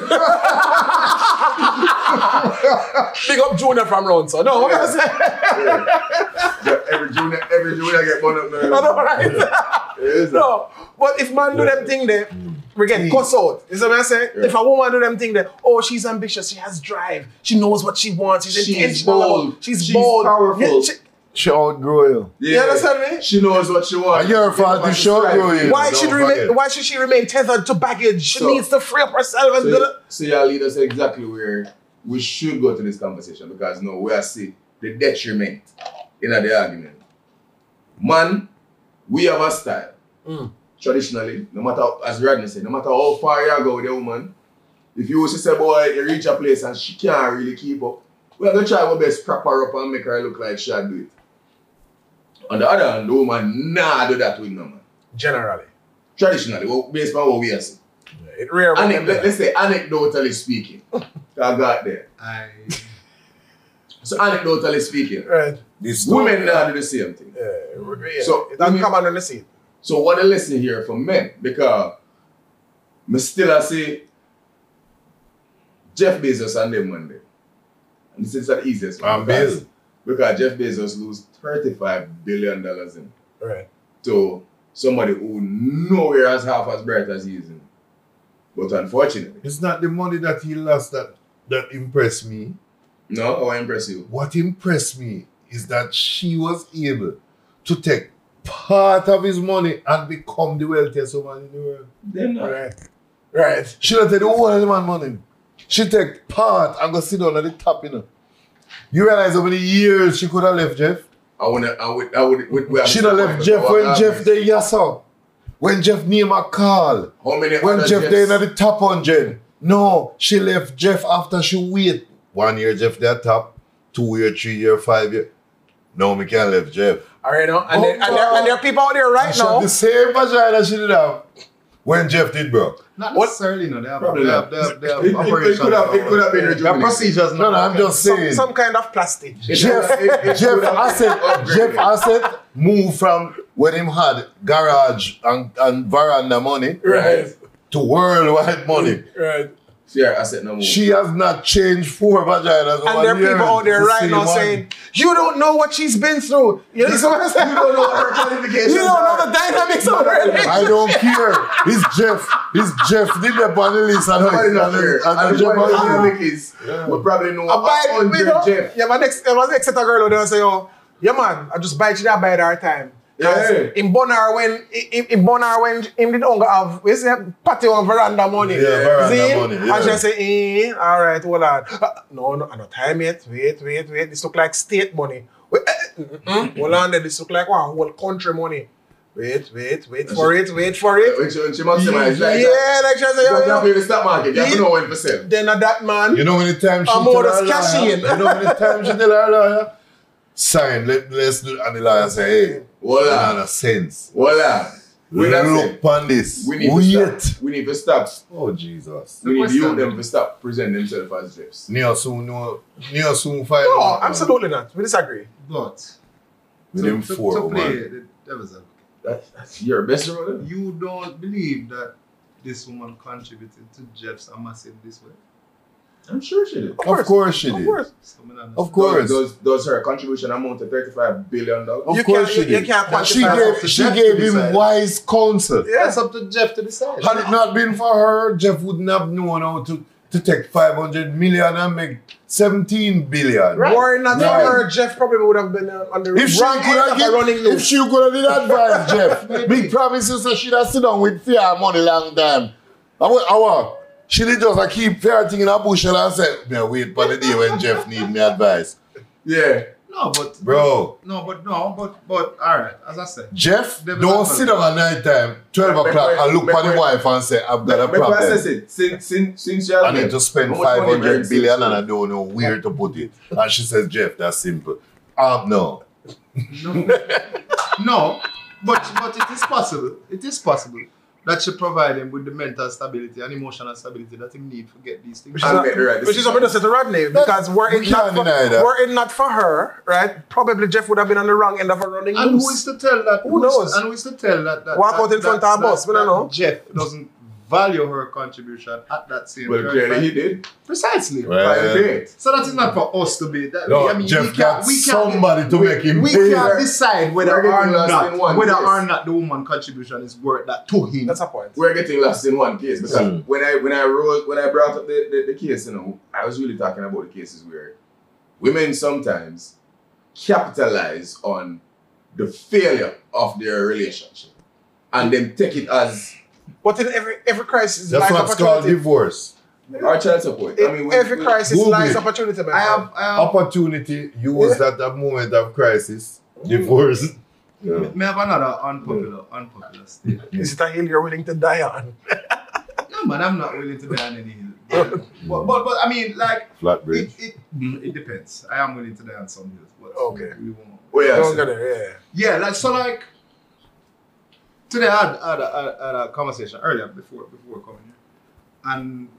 Big up Junior from round, so no, what can I say? Yeah, every junior, every junior get bun up now. No, no, right? It is. No, but if man do them thing there, we get cuss out. You see what I'm saying? If a woman do them thing there, oh, she's ambitious, she has drive, she knows what she wants, she's, She's intentional, bold. about- she's, She's bold, powerful. Yeah, she- She outgrow you. You understand me? She knows what she wants. And your fault to show you. Why Don't should forget. remain? Why should she remain tethered to baggage? She So- needs to free up herself and do So, that. so y'all lead us exactly where we should go to this conversation because no, we are see the detriment in the argument. Man, we have a style. Mm. Traditionally, no matter, as Rodney said, no matter how far you go with a woman, if you used to say, boy, you reach a place and she can't really keep up, we are going to try our best to prop her up and make her look like she'll do it. On the other hand, the woman nah do that with no man. Generally, Traditionally, well, based on what we are seeing. it rare. when Anec- them do let, that. us say anecdotally speaking. I got there. I, So anecdotally speaking, Right. This women now do the same thing. Yeah, yeah. So, it doesn't women- come under the seat. So what a lesson here for men because me still I say Jeff Bezos and them Monday. And this is the easiest one. And because, Bezos. because Jeff Bezos lose thirty-five billion dollars in Right. to somebody who nowhere as half as bright as he is in. But unfortunately, It's not the money that he lost that, that impressed me. no, how impress you? What impressed me is that she was able to take part of his money and become the wealthiest woman in the world. Then not. Right. Right. She don't take the whole of the man money. She take part and go sit down at the top, you know. You realize how many years she could have left Jeff? I wanna I would I would, would, would She done left Jeff when Jeff there, yes sir. When Jeff name a call. How many When other Jeff Jeffs- there in the top hundred. No, she left Jeff after she wait. One year Jeff there top, two year, three year, five year. No, me can't left Jeff. All right, no? and, Oh, there, and, there, and there are people out there right She have now. the same vagina she did have when Jeff did broke. not What? necessarily, no, they have, Probably they not. have, they have, they have It- it- it operations. could have- it could have been They have rejuvenated. procedures. No, no, I'm just Some, saying. some kind of plastic. Jeff, It- it Jeff could have been Asset, upgraded. Jeff Asset moved from when him had garage and, and veranda money Right. to worldwide money. Right. Fear asset no more. She has not changed four vaginas. And over there are years. people out there It's the right same now one. saying, you don't know what she's been through. You know what I'm saying? You don't know what her qualifications You don't know are. the dynamics of her I don't care. It's Jeff. It's Jeff did the on the list and Nobody not there. and- and And the Jeff point was of there. the is, we probably know I a buy, you hundred know, Jeff. yeah, my next, my next set of girl they say, oh, yeah man, I just buy you that by our time. Cause Yeah. in Bonar when in, in Bonar when him did only have we say patio and veranda money. Yeah, veranda See? money, yeah. And she say, eh, all right, hold on. Uh, no, no, I no time yet. Wait, wait, wait. This look like state money. Wait, eh, mm, mm, hold on, there. This look like one whole country money. Wait, wait, wait for it, wait for it. When she, when she maximize, like, Yeah, like she say, you yo, have to yo. pay the stock market. You have to know when to sell. Then at that man, You know how many times she I'm tell more her just cash lawyer, in. you know how many times she tell her lawyer, sign, let, let's do, and the lawyer say, hey, Voila. not a sense. Voila. With that Look said, upon this. we need to Wait. stop. We need to stop. Oh, Jesus. We need to question. use them to stop presenting themselves as Jeffs. Neo soon, no, Neo soon fight. no, out. absolutely not. We disagree. But With to, them to, four, to play man. the devil's advocate, That, that's your best role. you don't believe that this woman contributed to Jeff's amassing this way? I'm sure she did. Of course she Of did. course. So, I mean, Of course. Does, does, does her contribution amount to thirty-five billion dollars? Of You course can't- she you- you did. can't But she quantify that. gave, she Jeff gave to him decide. wise counsel. Yeah. That's up to Jeff to decide. Had it not been for her, Jeff wouldn't have known how to, to take five hundred million and make seventeen billion. Right. Were it not Right. for her, Jeff probably would have been uh, on the If she wrong could end have of a give, running if loose. she could have did advise Jeff, big promises that she'd have sit down with fear money long time. I want, I want. She did just like, keep ferreting in a bush and I said, me wait for the day when Jeff need me advice. Yeah. No, but Bro. No, but no, but but all right. As I said, Jeff, They don't was sit down at night time, twelve But- o'clock, but- and look but- for the but- wife and say, I've got a But what I problem. said, since since since you I need to spend how much money five hundred Brent billion says and I to don't know where to put it. And she says, Jeff, that's simple. Um, no. no, no, but but it is possible. It is possible that she provide him with the mental stability and emotional stability that he need to get these things. Which is, I'll a- get the right which is what I said to Rodney, because were we it, not can't for, deny that. were it not for her, right, probably Jeff would have been on the wrong end of a running And loose. who is to tell that? Who is- knows? And who is to tell that? that Walk that, out in front that, of a bus, that, we don't that know. Jeff doesn't value her contribution at that same Well, time. clearly he did. Precisely. Well, By the date. So that is not for us to be. That, No, I mean, Jeff we got can't, we can't, somebody to we, make him we pay. can't decide whether We're or getting lost in not one whether case. or not the woman contribution is worth that to him. That's a point. We're getting lost in one case because Mm. when I when I wrote when I brought up the, the, the case, you know, I was really talking about the cases where women sometimes capitalize on the failure of their relationship and then take it as But in every every crisis That's lies what's called opportunity. divorce. our child support. In I mean, we, every we, crisis Google lies it. opportunity, my I friend. have, I have, Opportunity, use that at moment of crisis. Divorce. Yeah. may have another unpopular, unpopular statement. Is it a hill you're willing to die on? No, man, I'm not willing to die on any hill. but, but, but I mean, like, Flat it, bridge. it, mm, it depends. I am willing to die on some hills, but Okay. we won't. oh yeah, Don't so- get it, yeah. Yeah, like so, like today I had, I had, a, I had a conversation earlier before before coming here, and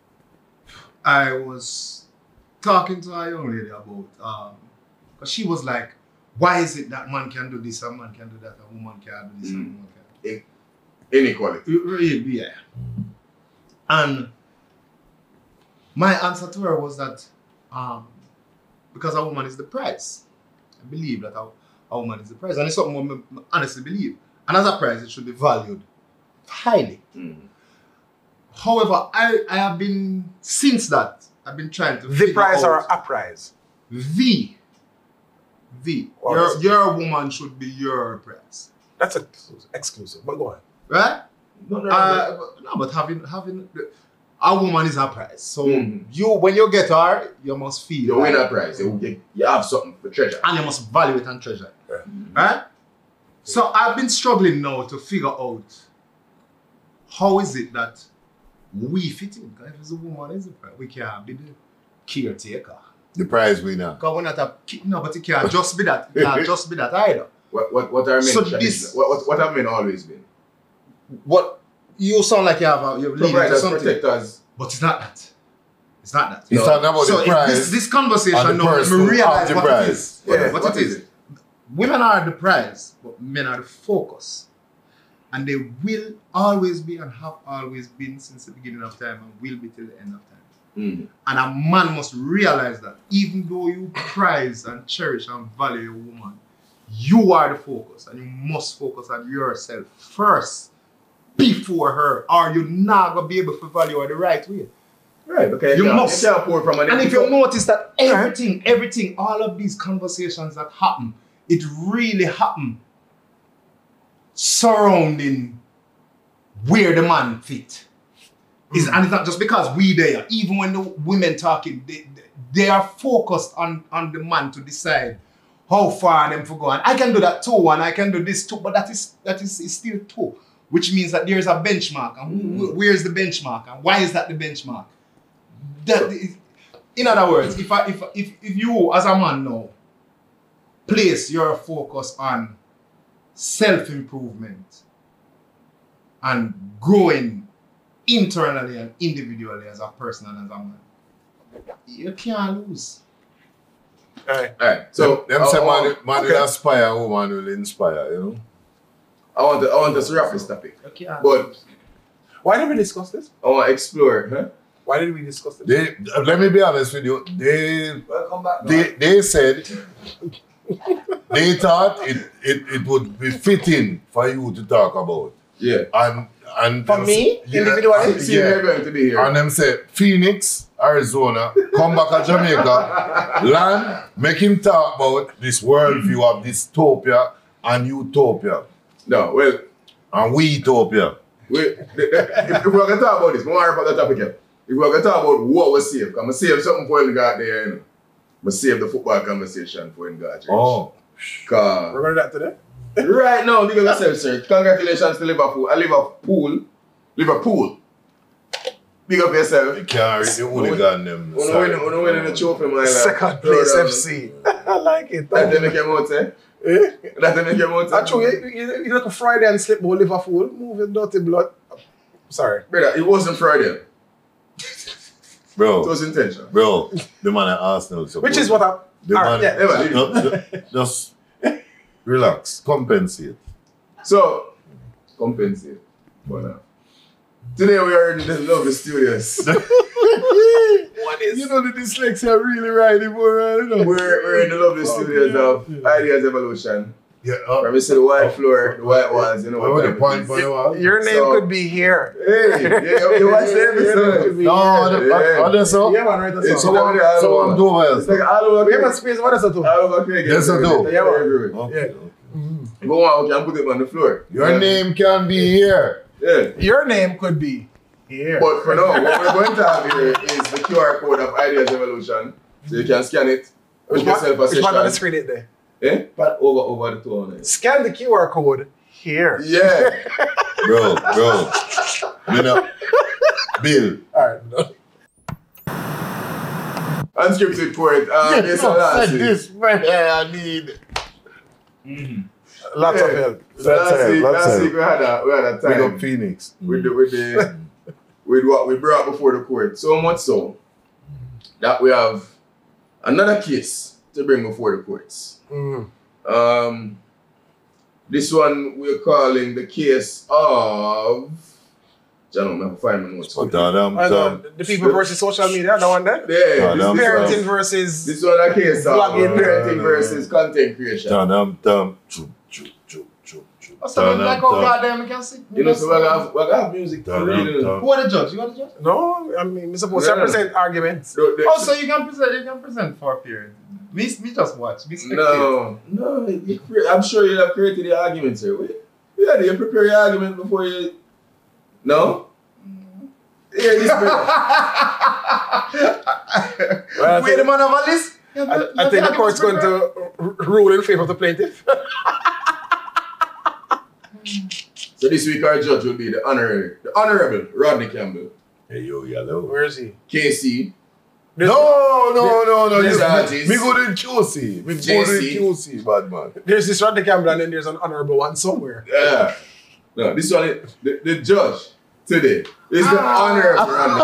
I was talking to a young lady about um, because she was like, "Why is it that man can do this and man can do that and woman can't do this and woman can't?" inequality. Really, yeah. And my answer to her was that um, because a woman is the prize. I believe that a, a woman is the prize. And it's something I honestly believe. And as a prize, it should be valued highly. Mm. However, I, I have been, since that, I've been trying to The figure prize out or a prize? the, the, What your, is it? your woman should be your prize. That's exclusive, exclusive, but go on. Right? No, no, no, Uh, but- no, but having having a woman is a prize. So Mhm. you, when you get her, you must feel you win like- a prize. You, you, you have something for treasure. and you must value it and treasure it. Yeah. Right? So I've been struggling now to figure out how is it that we fit in. Because if it's a woman, is a prize. We can't be the caretaker. The prize winner. Because we're not a ki- no, but it can't just be that. It can't just be that either. What what what are men? So traditional- this- what, what what have men always been? What you sound like you have a, you're leading to Providers, something, protectors. but it's not that. It's not that. It's No. talking about So the if prize. this, this conversation and the now, person me realize of the what prize. it is. Yeah, what, what it is. is it? Women are the prize, but men are the focus. And they will always be and have always been since the beginning of time and will be till the end of time. Mm. And a man must realize that even though you prize and cherish and value a woman, you are the focus and you must focus on yourself first before her, or you're not going to be able to value her the right way. Right, because You you, must. You can't pour from an And empty if you cup. notice that everything, everything, all of these conversations that happen, it really happen surrounding where the man fit. Is and it's not just because we there. Even when the women talking, they, they are focused on, on the man to decide how far them for go. And I can do that too, and I can do this too, but that is that is, is still too. Which means that there's a benchmark. And who, where's the benchmark? And why is that the benchmark? That is, in other words, if I if if if you as a man now place your focus on self-improvement and growing internally and individually as a person and as a man, you can't lose. Alright. Alright, So, so them uh, say uh, man, man okay. will aspire, woman will inspire, you know? I want to I want us to wrap this topic, You can't but lose. Why did we discuss this? I want to explore. Huh? Why did we discuss this? They, let me be honest with you, they Welcome back. they, they said they thought it, it, it would be fitting for you to talk about. Yeah. And and For them me, say- individually? and- See, we're going to be here. And them say Phoenix, Arizona, come back to Jamaica, land, make him talk about this worldview of dystopia and utopia No, well, and we utopia. we, the, the, if, if we're going to talk about this, I want to about the topic here. If we're going to talk about what was saved, I'm going to save something for when got there, you know. I'm going to save the football conversation for when got there. Oh. Cause We're going to do that today? right now, big up yourself, sir. Congratulations to Liverpool. I Liverpool. Liverpool. Big up yourself. You can't read the hooligan them. When we win, when we win in the trophy, my Second place F C. I like it. That they make him out, eh? Eh? That they make him out, eh? Actually, you, you, you look a Friday and slip ball Liverpool, move your dirty blood. Sorry. Brother, it wasn't Friday. It Bro, was intentional. bro, the man at Arsenal. support. Which is what I. The Alright, man, yeah. Never leave. just, just- just relax, compensate. So, compensate. But now. Today we are in the lovely studios. What is? You know the dyslexia really riding more, right? You know? We're, we're in the lovely Oh, studios yeah, of yeah. Ideas Evolution. Yeah. Uh, From you see the white floor, the white walls, you know what what the time point it for is. the wall? Your name So- could be here. Hey, yeah, you watch the episode. No, the, Yeah. uh, that's so. Yeah, man, right? That's It's all. So I'm, all so I'm over. doing It's well. like all over We have a Craig. space. What is that? too? All over Craig. Yes, I do. Yeah, everywhere. Okay, Yeah. okay. Go on, okay, and put it on the floor. Your Yeah. name can be here. Yeah. Your name could be here. But for now, what we're going to have here is the Q R code of Ideas Evolution. So you can scan it, book Which one, yourself a which one on the session. screen it there? Eh? But over, over the two on it. Scan the Q R code here. Yeah. Bro, bro. You know, Bill. All right. No. Unscripted poet. Um, Yeah, yes, no, last said week. this, man, I need. Lots of Yeah. help. So That's last it, week, that's last it. week we had a we had a Big up time Phoenix. with the with the with what we brought before the court. So much so that we have another case to bring before the courts. Mm. Um, this one we're calling the case of. John, I'm find my notes. So, damn, I know, damn. the people versus social media, that one there. Yeah, Oh, this, damn. this, Parenting one, versus. this one a case of Vlogging. parenting Uh, versus content creation. Damn, damn, damn. Choo, choo, choo, choo, choo. Oh, so like, oh, Damn, goddamn, you can see. You know, so we have we have music. damn, really, damn, damn. Who are the judge? You are the judge? No, I mean, we're supposed No, to no, no. present arguments. The- the- Oh, so you can present, you can present for a period. Me, me just watch. Me spectate. No, no. You cre- I'm sure you have created the argument, sir. Wait, yeah, you prepare your argument before you. No. Yeah, this brother. Well, I Wait, the think, man have a list? I, I think the court's going to r- rule in favor of the plaintiff. So this week our judge will be the honorable, the honorable Rodney Campbell, Hey, yo, yellow. Where is he? K C. There's, No, no, no, no. There's you- artists. Me go to Q C. Me go J to C. Q C, bad man. there's this Rodney Campbell and then there's an honorable one somewhere. Yeah. No, this one, is- the, the judge today is the honorable Rodney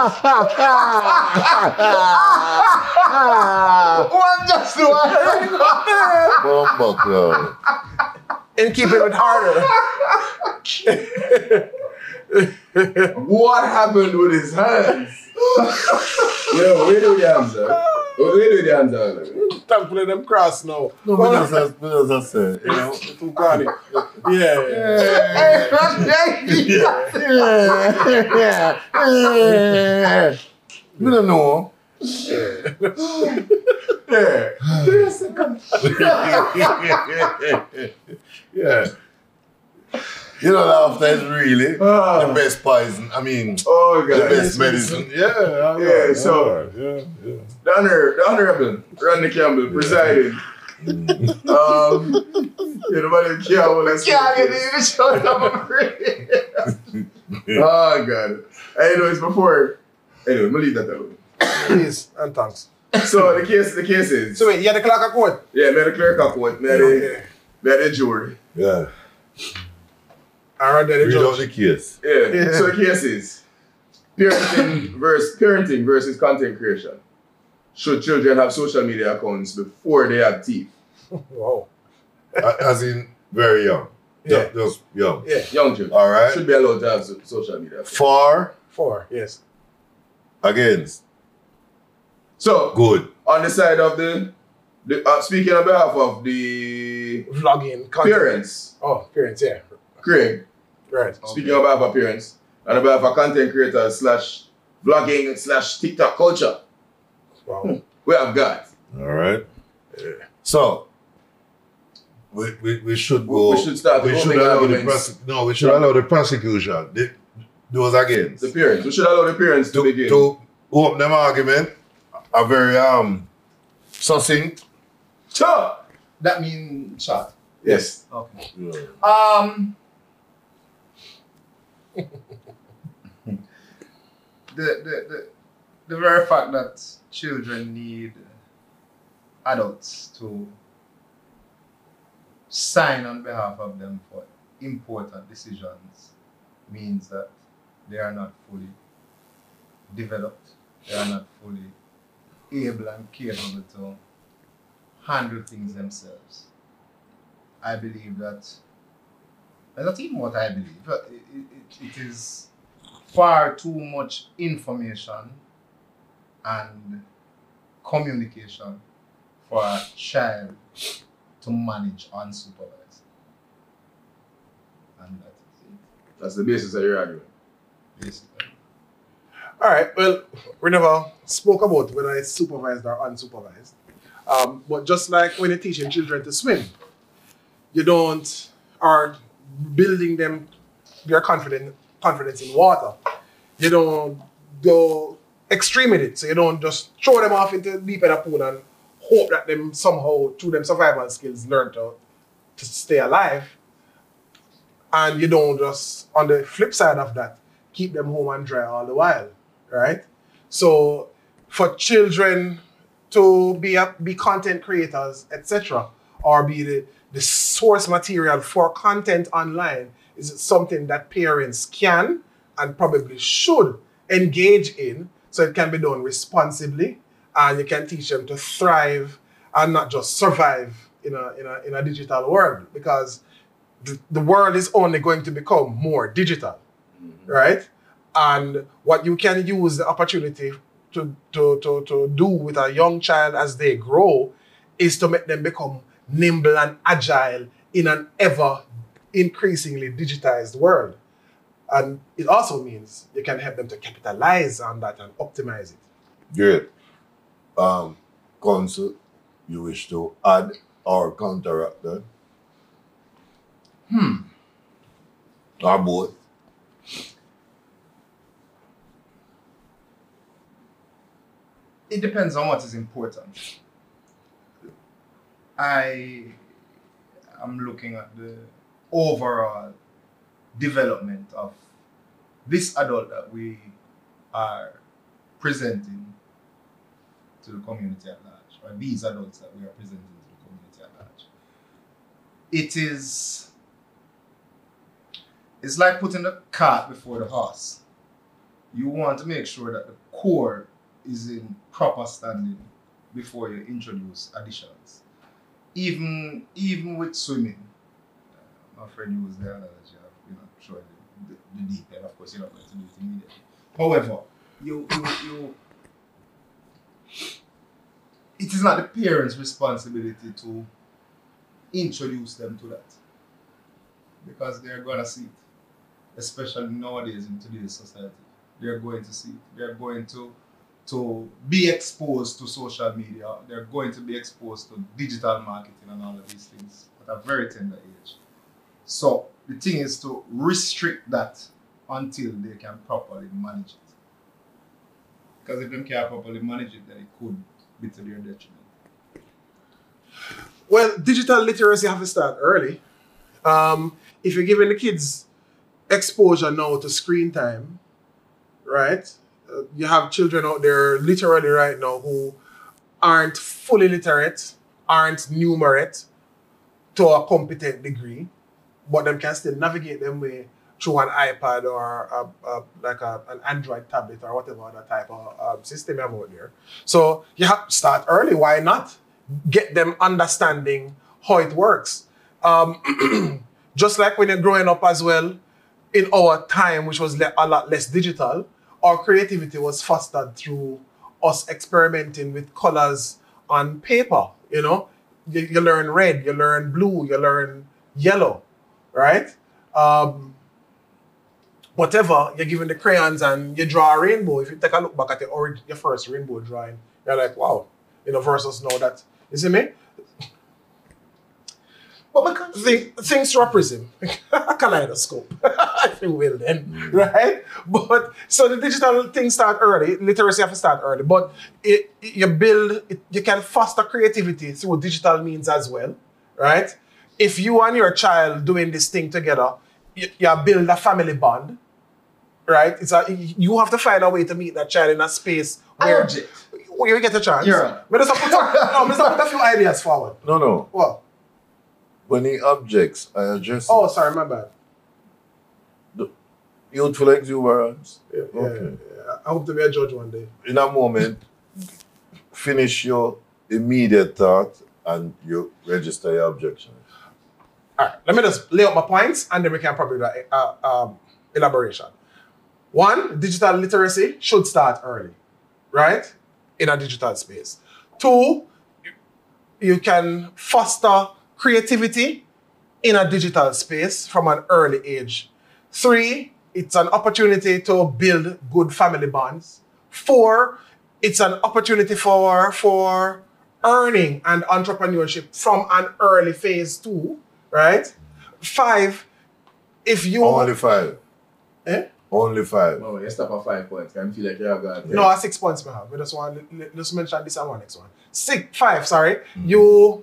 Campbell. One just one. Bumba club. In keeping with harder. What happened with his hands? Yo, where do the hands are? Where do the hands are? Stop putting them cross now. No, me just as, me just as say, you know. Too corny. Yeah, yeah. Yeah, yeah. Me don't know. Yeah. Yeah. You know, laughter is really Ah. the best poison. I mean, Oh, the God. best medicine. Yeah, all Yeah, right, so- all right, yeah, yeah. The, honor, the Honorable Rodney Campbell presiding. um, you know, nobody care what I say. Can't get even shut up. Oh, God. I know it's before. Anyway, I'm going to leave that alone. Please, and thanks. So, the case, the case is. So wait, you had the clock of court? Yeah, me had the clerk of court, me had the, me had the jury. Yeah. Alright, then the Read judge. out the case. Yeah. Yeah. So the case is parenting versus parenting versus content creation. Should children have social media accounts before they have teeth? Wow. A- As in, very young. Yeah. Ju- Just young. Yeah. Young children All right. should be allowed to have so- social media accounts. For, Four, yes. against, So good. on the side of the, the uh, speaking on behalf of the Vlogging, content. parents, Oh, parents, yeah. Craig, Right. speaking on behalf of parents, and on behalf of content creators slash vlogging slash TikTok culture, Wow. we have got All right. So, we, we, we should We- go. we should start We the should opening allow the arguments. prosec- No, we should allow the prosecution. The, those against. The parents. We should allow the parents to, to, begin. to open them argument. A very um succinct. Sure. That means shot. Yes. Okay. Yeah. Um. the, the the the very fact that children need adults to sign on behalf of them for important decisions means that they are not fully developed. They are not fully able and capable to handle things themselves. I believe that, and not even what I believe, but it, it, it is far too much information and communication for a child to manage unsupervised. And that is it, That's the basis of your argument. basically. All right. Well, we never spoke about whether it's supervised or unsupervised. Um, but just like when you're teaching children to swim, you don't are building them their confidence confidence in water. You don't go extreme with it. So you don't just throw them off into the deep end of the pool and hope that them somehow through them survival skills learn to to stay alive. And you don't just on the flip side of that keep them home and dry all the while. Right? So for children to be a, be content creators, et cetera, or be the, the source material for content online is something that parents can and probably should engage in so it can be done responsibly and you can teach them to thrive and not just survive in a, in a, in a digital world because the, the world is only going to become more digital, mm-hmm. right? And what you can use the opportunity to, to, to, to do with a young child as they grow is to make them become nimble and agile in an ever increasingly digitized world. And it also means you can help them to capitalize on that and optimize it. Great. Um, Counsel, you wish to add or counteract that? Hmm. Or both? It depends on what is important. I am looking at the overall development of this adult that we are presenting to the community at large, or these adults that we are presenting to the community at large. It is, it's like putting the cart before the horse. You want to make sure that the core is in proper standing before you introduce additions. Even even with swimming, uh, my friend used the analogy of you know showing the, the, the deep end. Of course, you're not going to do it immediately. However, you you you, it is not the parents' responsibility to introduce them to that because they're going to see it, especially nowadays in today's society. They're going to see it. They're going to to be exposed to social media. They're going to be exposed to digital marketing and all of these things at a very tender age. So the thing is to restrict that until they can properly manage it. Because if they can't properly manage it, then it could be to their detriment. Well, digital literacy have to start early. Um, if you're giving the kids exposure now to screen time, right? Uh, you have children out there literally right now who aren't fully literate, aren't numerate to a competent degree, but them can still navigate them way through an iPad or a, a, like a, an Android tablet or whatever other type of um, system you have out there. So you have to start early. Why not? Get them understanding how it works. Um, just like when you're growing up as well, in our time, which was le- a lot less digital, our creativity was fostered through us experimenting with colors on paper, you know? You, you learn red, you learn blue, you learn yellow, right? Um, whatever, you're given the crayons and you draw a rainbow. If you take a look back at your, orig- your first rainbow drawing, you're like, wow. You know, versus now that, you see me? But because think, things through a prism, a kaleidoscope, if you will, then, mm. right? But so the digital things start early, literacy have to start early, but it, you build, it, you can foster creativity through digital means as well, right? If you and your child doing this thing together, you, you build a family bond, right? It's a, you have to find a way to meet that child in a space where, Object. where you get a chance. Yeah. But just put, no, just put a few ideas forward. No, no. What? When he objects, I address Oh, sorry, my bad. the youthful exuberance. Yeah, yeah, Okay. yeah. I hope to be a judge one day. In a moment, finish your immediate thought and you register your objection. All right, let me just lay out my points and then we can probably do a uh, um, elaboration. One, digital literacy should start early, right? In a digital space. Two, you can foster creativity in a digital space from an early age. Three, it's an opportunity to build good family bonds. Four, it's an opportunity for, for earning and entrepreneurship from an early phase too, right? Five, if you... Only five. Eh? Only five. Oh, you stop at five points. I feel like you have got... No, at six points, I have. I just want to just mention this and one next one. Six, five, sorry. Mm-hmm. You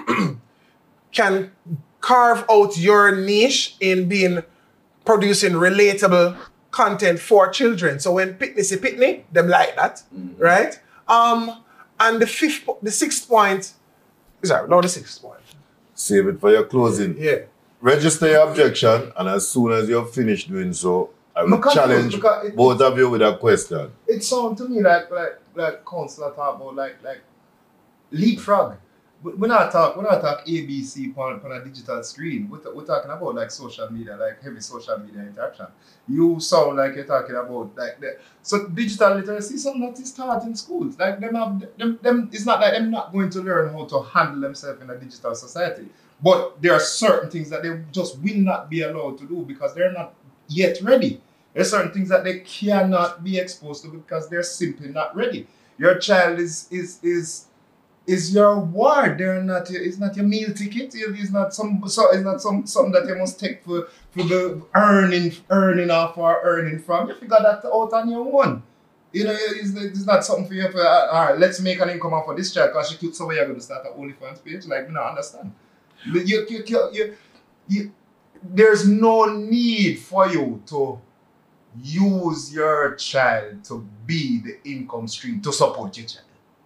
can carve out your niche in being producing relatable content for children. So when Pitney say Pitney, them like that, mm-hmm. right? Um, and the fifth, the sixth point, sorry, no, the sixth point. Save it for your closing. Yeah. Register your objection, and as soon as you're finished doing so, I will Because- challenge because it- both of you with a question. It sounds to me like like like councillor talk about like like leapfrog. We- We're not talk we're not talk A B C on, on a digital screen. We're, ta- we're talking about like social media, like heavy social media interaction. You sound like you're talking about like that. So digital literacy is something that is taught in schools. Like them have them, them it's not like them not going to learn how to handle themselves in a digital society. But there are certain things that they just will not be allowed to do because they're not yet ready. There are certain things that they cannot be exposed to because they're simply not ready. Your child is is is is your ward. They're not. It's not your meal ticket. It's not some. So it's not some something that you must take for for the earning earning off or earning from. You figure that out on your own. You know, it's, it's not something for you. For uh, all right, let's make an income off of this child because she cute. So you're going to start an OnlyFans page. Like, no, understand. You, you, you, you, you, there's no need for you to use your child to be the income stream to support your child.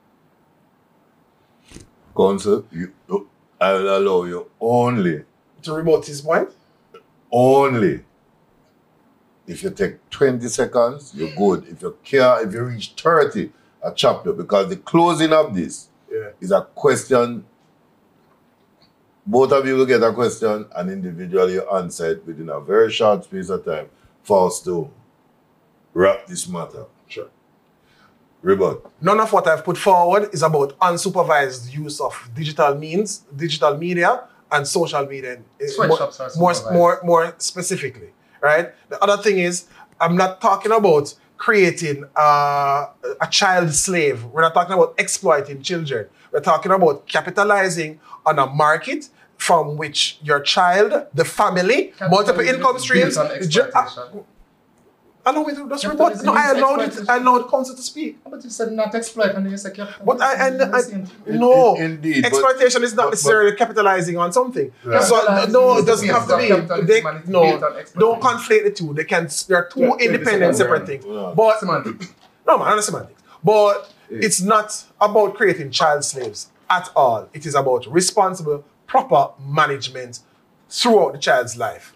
Council, you, I will allow you only, To rebut his point? only, if you take twenty seconds, you're good. If you care, if you reach thirty, a chapter, because the closing of this Yeah. is a question. Both of you will get a question and individually you answer it within a very short space of time for us to wrap this matter. Sure. Rebut. None of what I've put forward is about unsupervised use of digital means, digital media, and social media. eh, Sweatshops are more, more, supervised. more, more specifically, right? The other thing is, I'm not talking about creating uh, a child slave. We're not talking about exploiting children. We're talking about capitalizing on a market from which your child, the family, multiple income streams. Built on ju- exploitation. Allow me to just Capitalism rebut. No, I is allowed it. exploitation. I allowed council to speak. But you said not exploit and then you said capitalism. But I, I, It's the I same thing. In- no, in- indeed, but- exploitation is not but- necessarily capitalizing on something. Right. So Capitalism no, is it doesn't the have to base be. of capitalism They, and it's no, built on exploitation. don't conflate the two. They can. They are two Yeah, yeah, independent, this is separate what things. we're- But Semantics. no, man, not semantics. But Yeah. it's not about creating child slaves at all. It is about responsible, proper management throughout the child's life.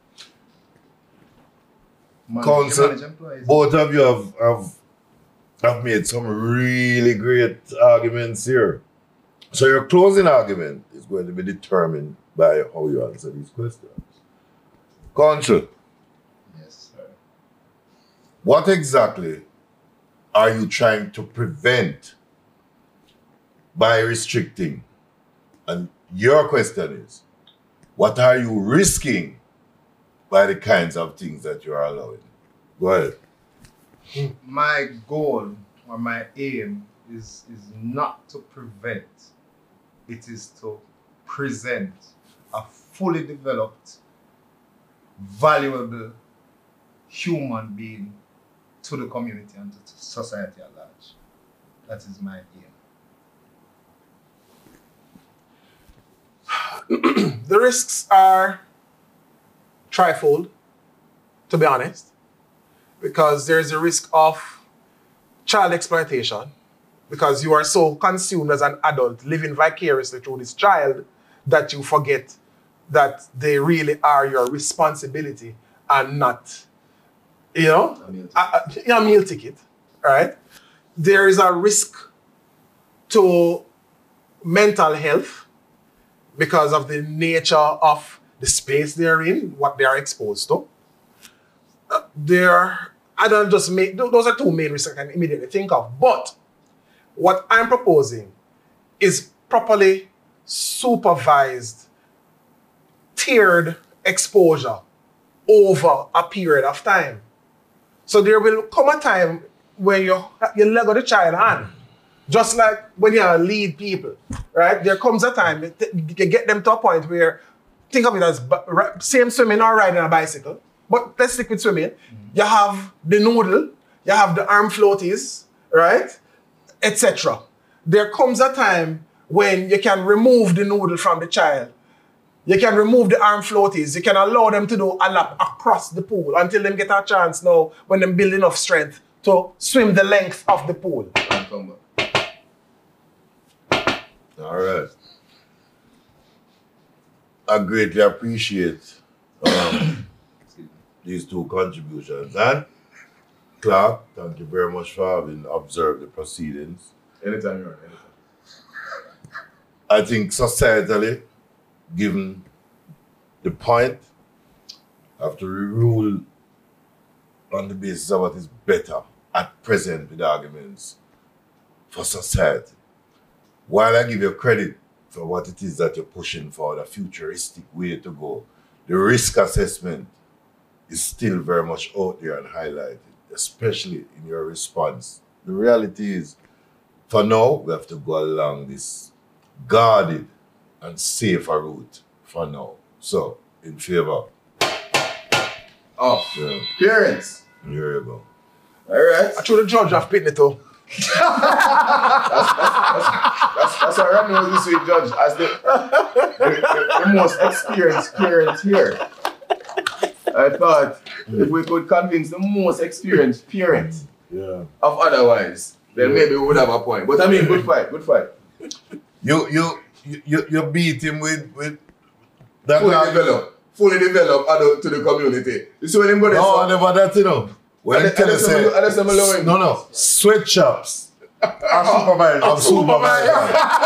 Manage- Council, manage employees. both of you have, have, have made some really great arguments here. So your closing argument is going to be determined by how you answer these questions. Council, Yes, sir. what exactly are you trying to prevent by restricting? And your question is, what are you risking by the kinds of things that you are allowing? Go ahead. My goal or my aim is is not to prevent, it is to present a fully developed, valuable human being to the community and to society at large. That is my aim. The risks are trifold, to be honest, because there's a risk of child exploitation, because you are so consumed as an adult living vicariously through this child that you forget that they really are your responsibility and not, you know, A meal ticket. a, a, a meal ticket, right? There is a risk to mental health because of the nature of the space they're in, what they are exposed to. Uh, there, I don't just make, those are two main risks I can immediately think of. But what I'm proposing is properly supervised, tiered exposure over a period of time. So there will come a time when you, you let go the child on. Just like when you lead people, right? There comes a time you, t- you get them to a point where, think of it as b- ri- same swimming or riding a bicycle, but let's stick with swimming. Mm-hmm. You have the noodle, you have the arm floaties, right? et cetera. There comes a time when you can remove the noodle from the child. You can remove the arm floaties. You can allow them to do a lap across the pool until them get a chance now when they build enough strength to swim the length of the pool. All right. I greatly appreciate um, these two contributions. And Clark, thank you very much for having observed the proceedings. Anytime you're on, anytime. I think societally, given the point, I have to rule on the basis of what is better at present with arguments for society. While I give you credit for what it is that you're pushing for, the futuristic way to go, the risk assessment is still very much out there and highlighted, especially in your response. The reality is, for now, we have to go along this guarded and safer route for now. So, in favor. Oh, Yeah. parents. Here you go. All right. I told the judge I've picked it too. That's, that's how I know this week, Judge, as the, the, the, the most experienced parent here. I thought if we could convince the most experienced parent Yeah. of otherwise, then Yeah. maybe we would have a point. But I mean, good fight, good fight. You you you you beat him with with that Fully guy- developed, fully developed adult to the community. You see when him go there? No, so- never that, you know. When And I tell you, and say, them- and them allowing- no, no, sweatshops. Our supervisor. I'm supervisor.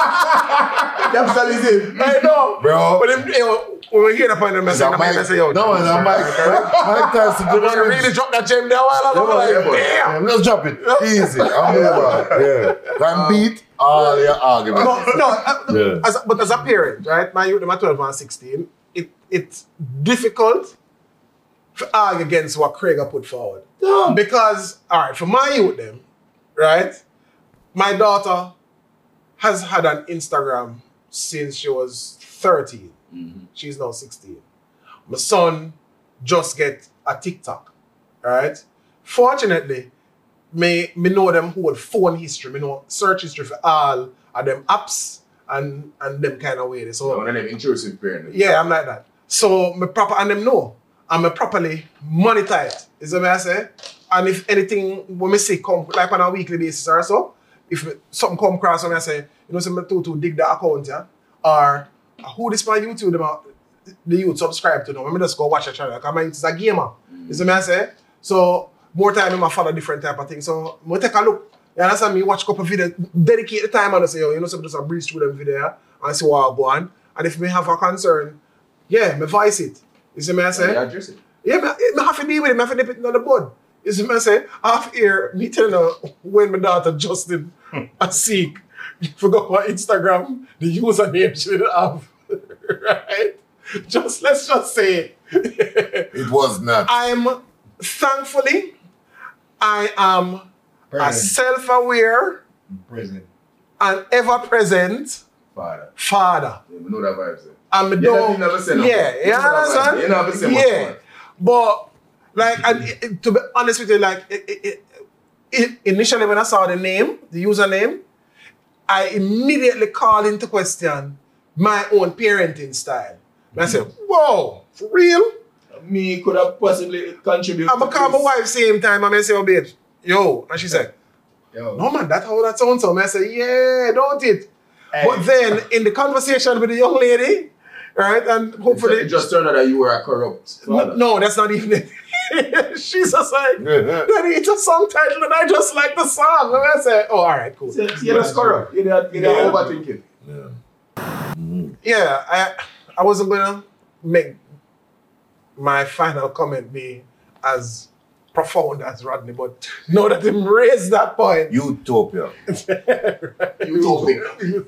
Capitalism. I know. Bro. But them, yo, when we hear the point, I Is say, that Mike? I say, yo, No, it's not Mike. Mike Tyson. I want to really drop that gem there a while ago. Yeah, Like, boy. damn. Yeah, let's drop it. Easy. I'm over. Yeah. Can beat all your arguments. No, no. uh, Yeah. As, but as a parent, right, my youth, them are twelve and sixteen, it, it's difficult to argue against what Craig put forward. Because, all right, for my youth, them, right, my daughter has had an Instagram since she was thirteen. Mm-hmm. She's now sixteen. My son just get a TikTok, right? Fortunately, me, me know them whole phone history, me know search history for all of them apps and, and them kind of way. So, One of them intrusive parent. yeah, I'm like that. So, me proper, and them know, and me properly monitor it. Is what I say? And if anything, when me see come, like on a weekly basis or so, if me, something come across and I say, you know, so me to, to dig the account, yeah? Or, uh, who this my YouTube, them, are- the youth subscribe to them, let me just go watch the channel, because my youth is a gamer. Mm. Is what I say? So, more time, I follow different type of things. So, I take a look. You understand me? Watch a couple of videos, dedicate the time and I say, yo, you know, so just a breeze through them video and see what I go on. And if me have a concern, yeah, me voice it. You see me I say? Yeah, address it. Yeah, me, me have to deal with it. Me have to nip it on the bud. You see me I say? Half here, me telling her when my daughter Justin and Seek forgot my Instagram, the username she didn't have. Right? Just let's just say It was not. I'm thankfully I am a Present. self-aware Present. and ever-present father. Father. Yeah, we know that vibe, sir. And me You don't, never say no. yeah, you You know that understand? vibe. You never say much yeah, more. but like, and it, it- to be honest with you, like, it, it, it, it- initially when I saw the name, the username, I immediately called into question my own parenting style. And I said, whoa, for real? Me could have possibly contributed. I'm gonna call my wife same time and I say, oh, babe, yo, and she said, Yo. no man, that's how that sounds. So I say, yeah, don't it? Hey. But then in the conversation with the young lady, right, and hopefully, It just turned out that you were a corrupt father. no, no, that's not even it. She's just like, Daddy, it's a song title and I just like the song. And I say, oh, all right, cool. See, see, that's corrupt. You didn't you didn't overthink it. Yeah, I I wasn't gonna make my final comment be as profound as Rodney, but now that him raised that point, Utopia. You told me.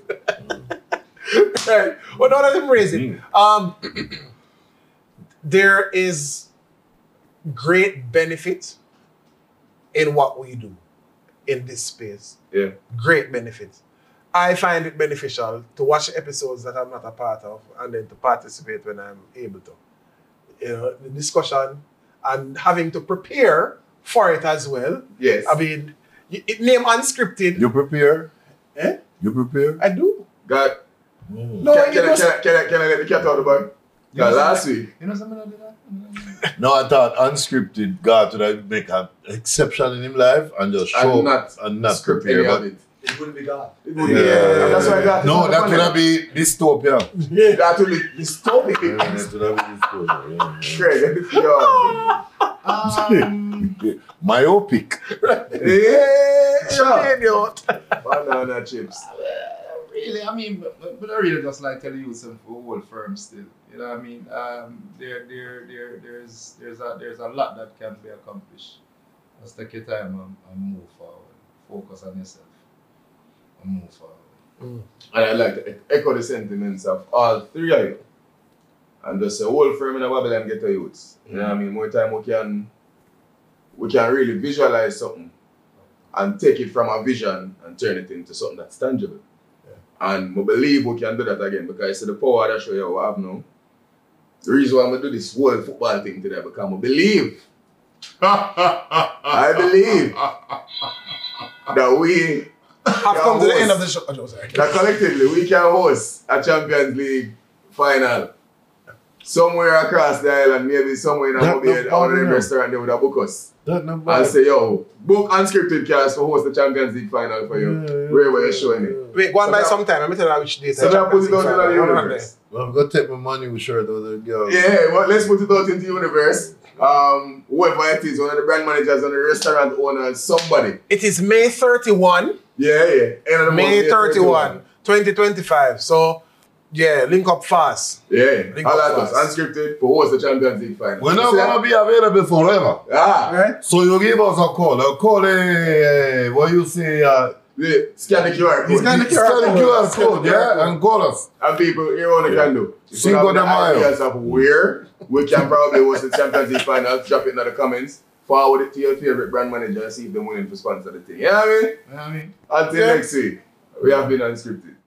right? Well, now that him raised it, um, there is great benefit in what we do in this space. Yeah. Great benefit. I find it beneficial to watch episodes that I'm not a part of and then to participate when I'm able to. You know, the discussion and having to prepare for it as well. Yes. I mean, y- it name unscripted. You prepare? Eh? You prepare? I do. God, No, can, it can, I, was- can, I, can, I, can I let the cat out of the bag? You know Because last something- week, You know something like that? No, I thought unscripted God would I make an exception in him life and just show I'm not, and not script prepare. any but- of it. It wouldn't be God. It would Yeah. be, yeah. That's why I got No, that would have be dystopia. That would be dystopic. Yeah, that would have be dystopia. yeah, Craig, let me see your- Um, yeah. Myopic. Yeah, sure. Idiot. Banana chips. really, I mean, but, but- but I really just like tell you some whole firm still. You know what I mean? Um, there, there, there, there's, there's a, there's a lot that can be accomplished. Just take your time and, and move forward. Focus on yourself and move forward. And I'd like to echo the sentiments of all three of you. And just say, whole firm in a Babylon get to youths. You know what I mean? More time we can we can really visualize something and take it from a vision and turn it into something that's tangible. And I believe we can do that again because I see the power that show you what I have now. The reason why I do this whole football thing today because I believe, I believe that we I've come to the end of the show. Oh, sorry. that collectively we can host a Champions League final somewhere across the island, maybe somewhere in That Abu Dhabi, no or in problem. a restaurant, they would have book us. That number. And say, yo, book unscripted cast to host the Champions League final for you, Yeah, yeah, wherever you're showing it. Wait, go on So by that- some time. Let me tell you which date. So that put it out in the universe. Well, I'm going to take my money with shirt over the girl. Yeah, well, let's put it out into the universe. Um, whoever it is, one of the brand managers, one of the restaurant owners, somebody. It is May thirty-first. Yeah, yeah. End of the month, May yeah, thirty-first, twenty twenty-five. So, yeah, link up fast. Yeah, Link all up at us, fast. unscripted, for host the Champions League final. We're not See going that? to be available forever. Ah, Right? So you give us a call. A call, eh, what you say, uh, yeah, scan the Q R code. Scan the Q R scan the code. Q R Scan the code, Q R yeah, code. and call us. And people, here what they can do. If you Cinco have de the Mayo. ideas of where we can probably host the Champions League final, drop it in the comments, forward it to your favorite brand manager and see if they're willing to sponsor the thing. You know what I mean? You know what I mean? Until Yeah. next week, we have been unscripted.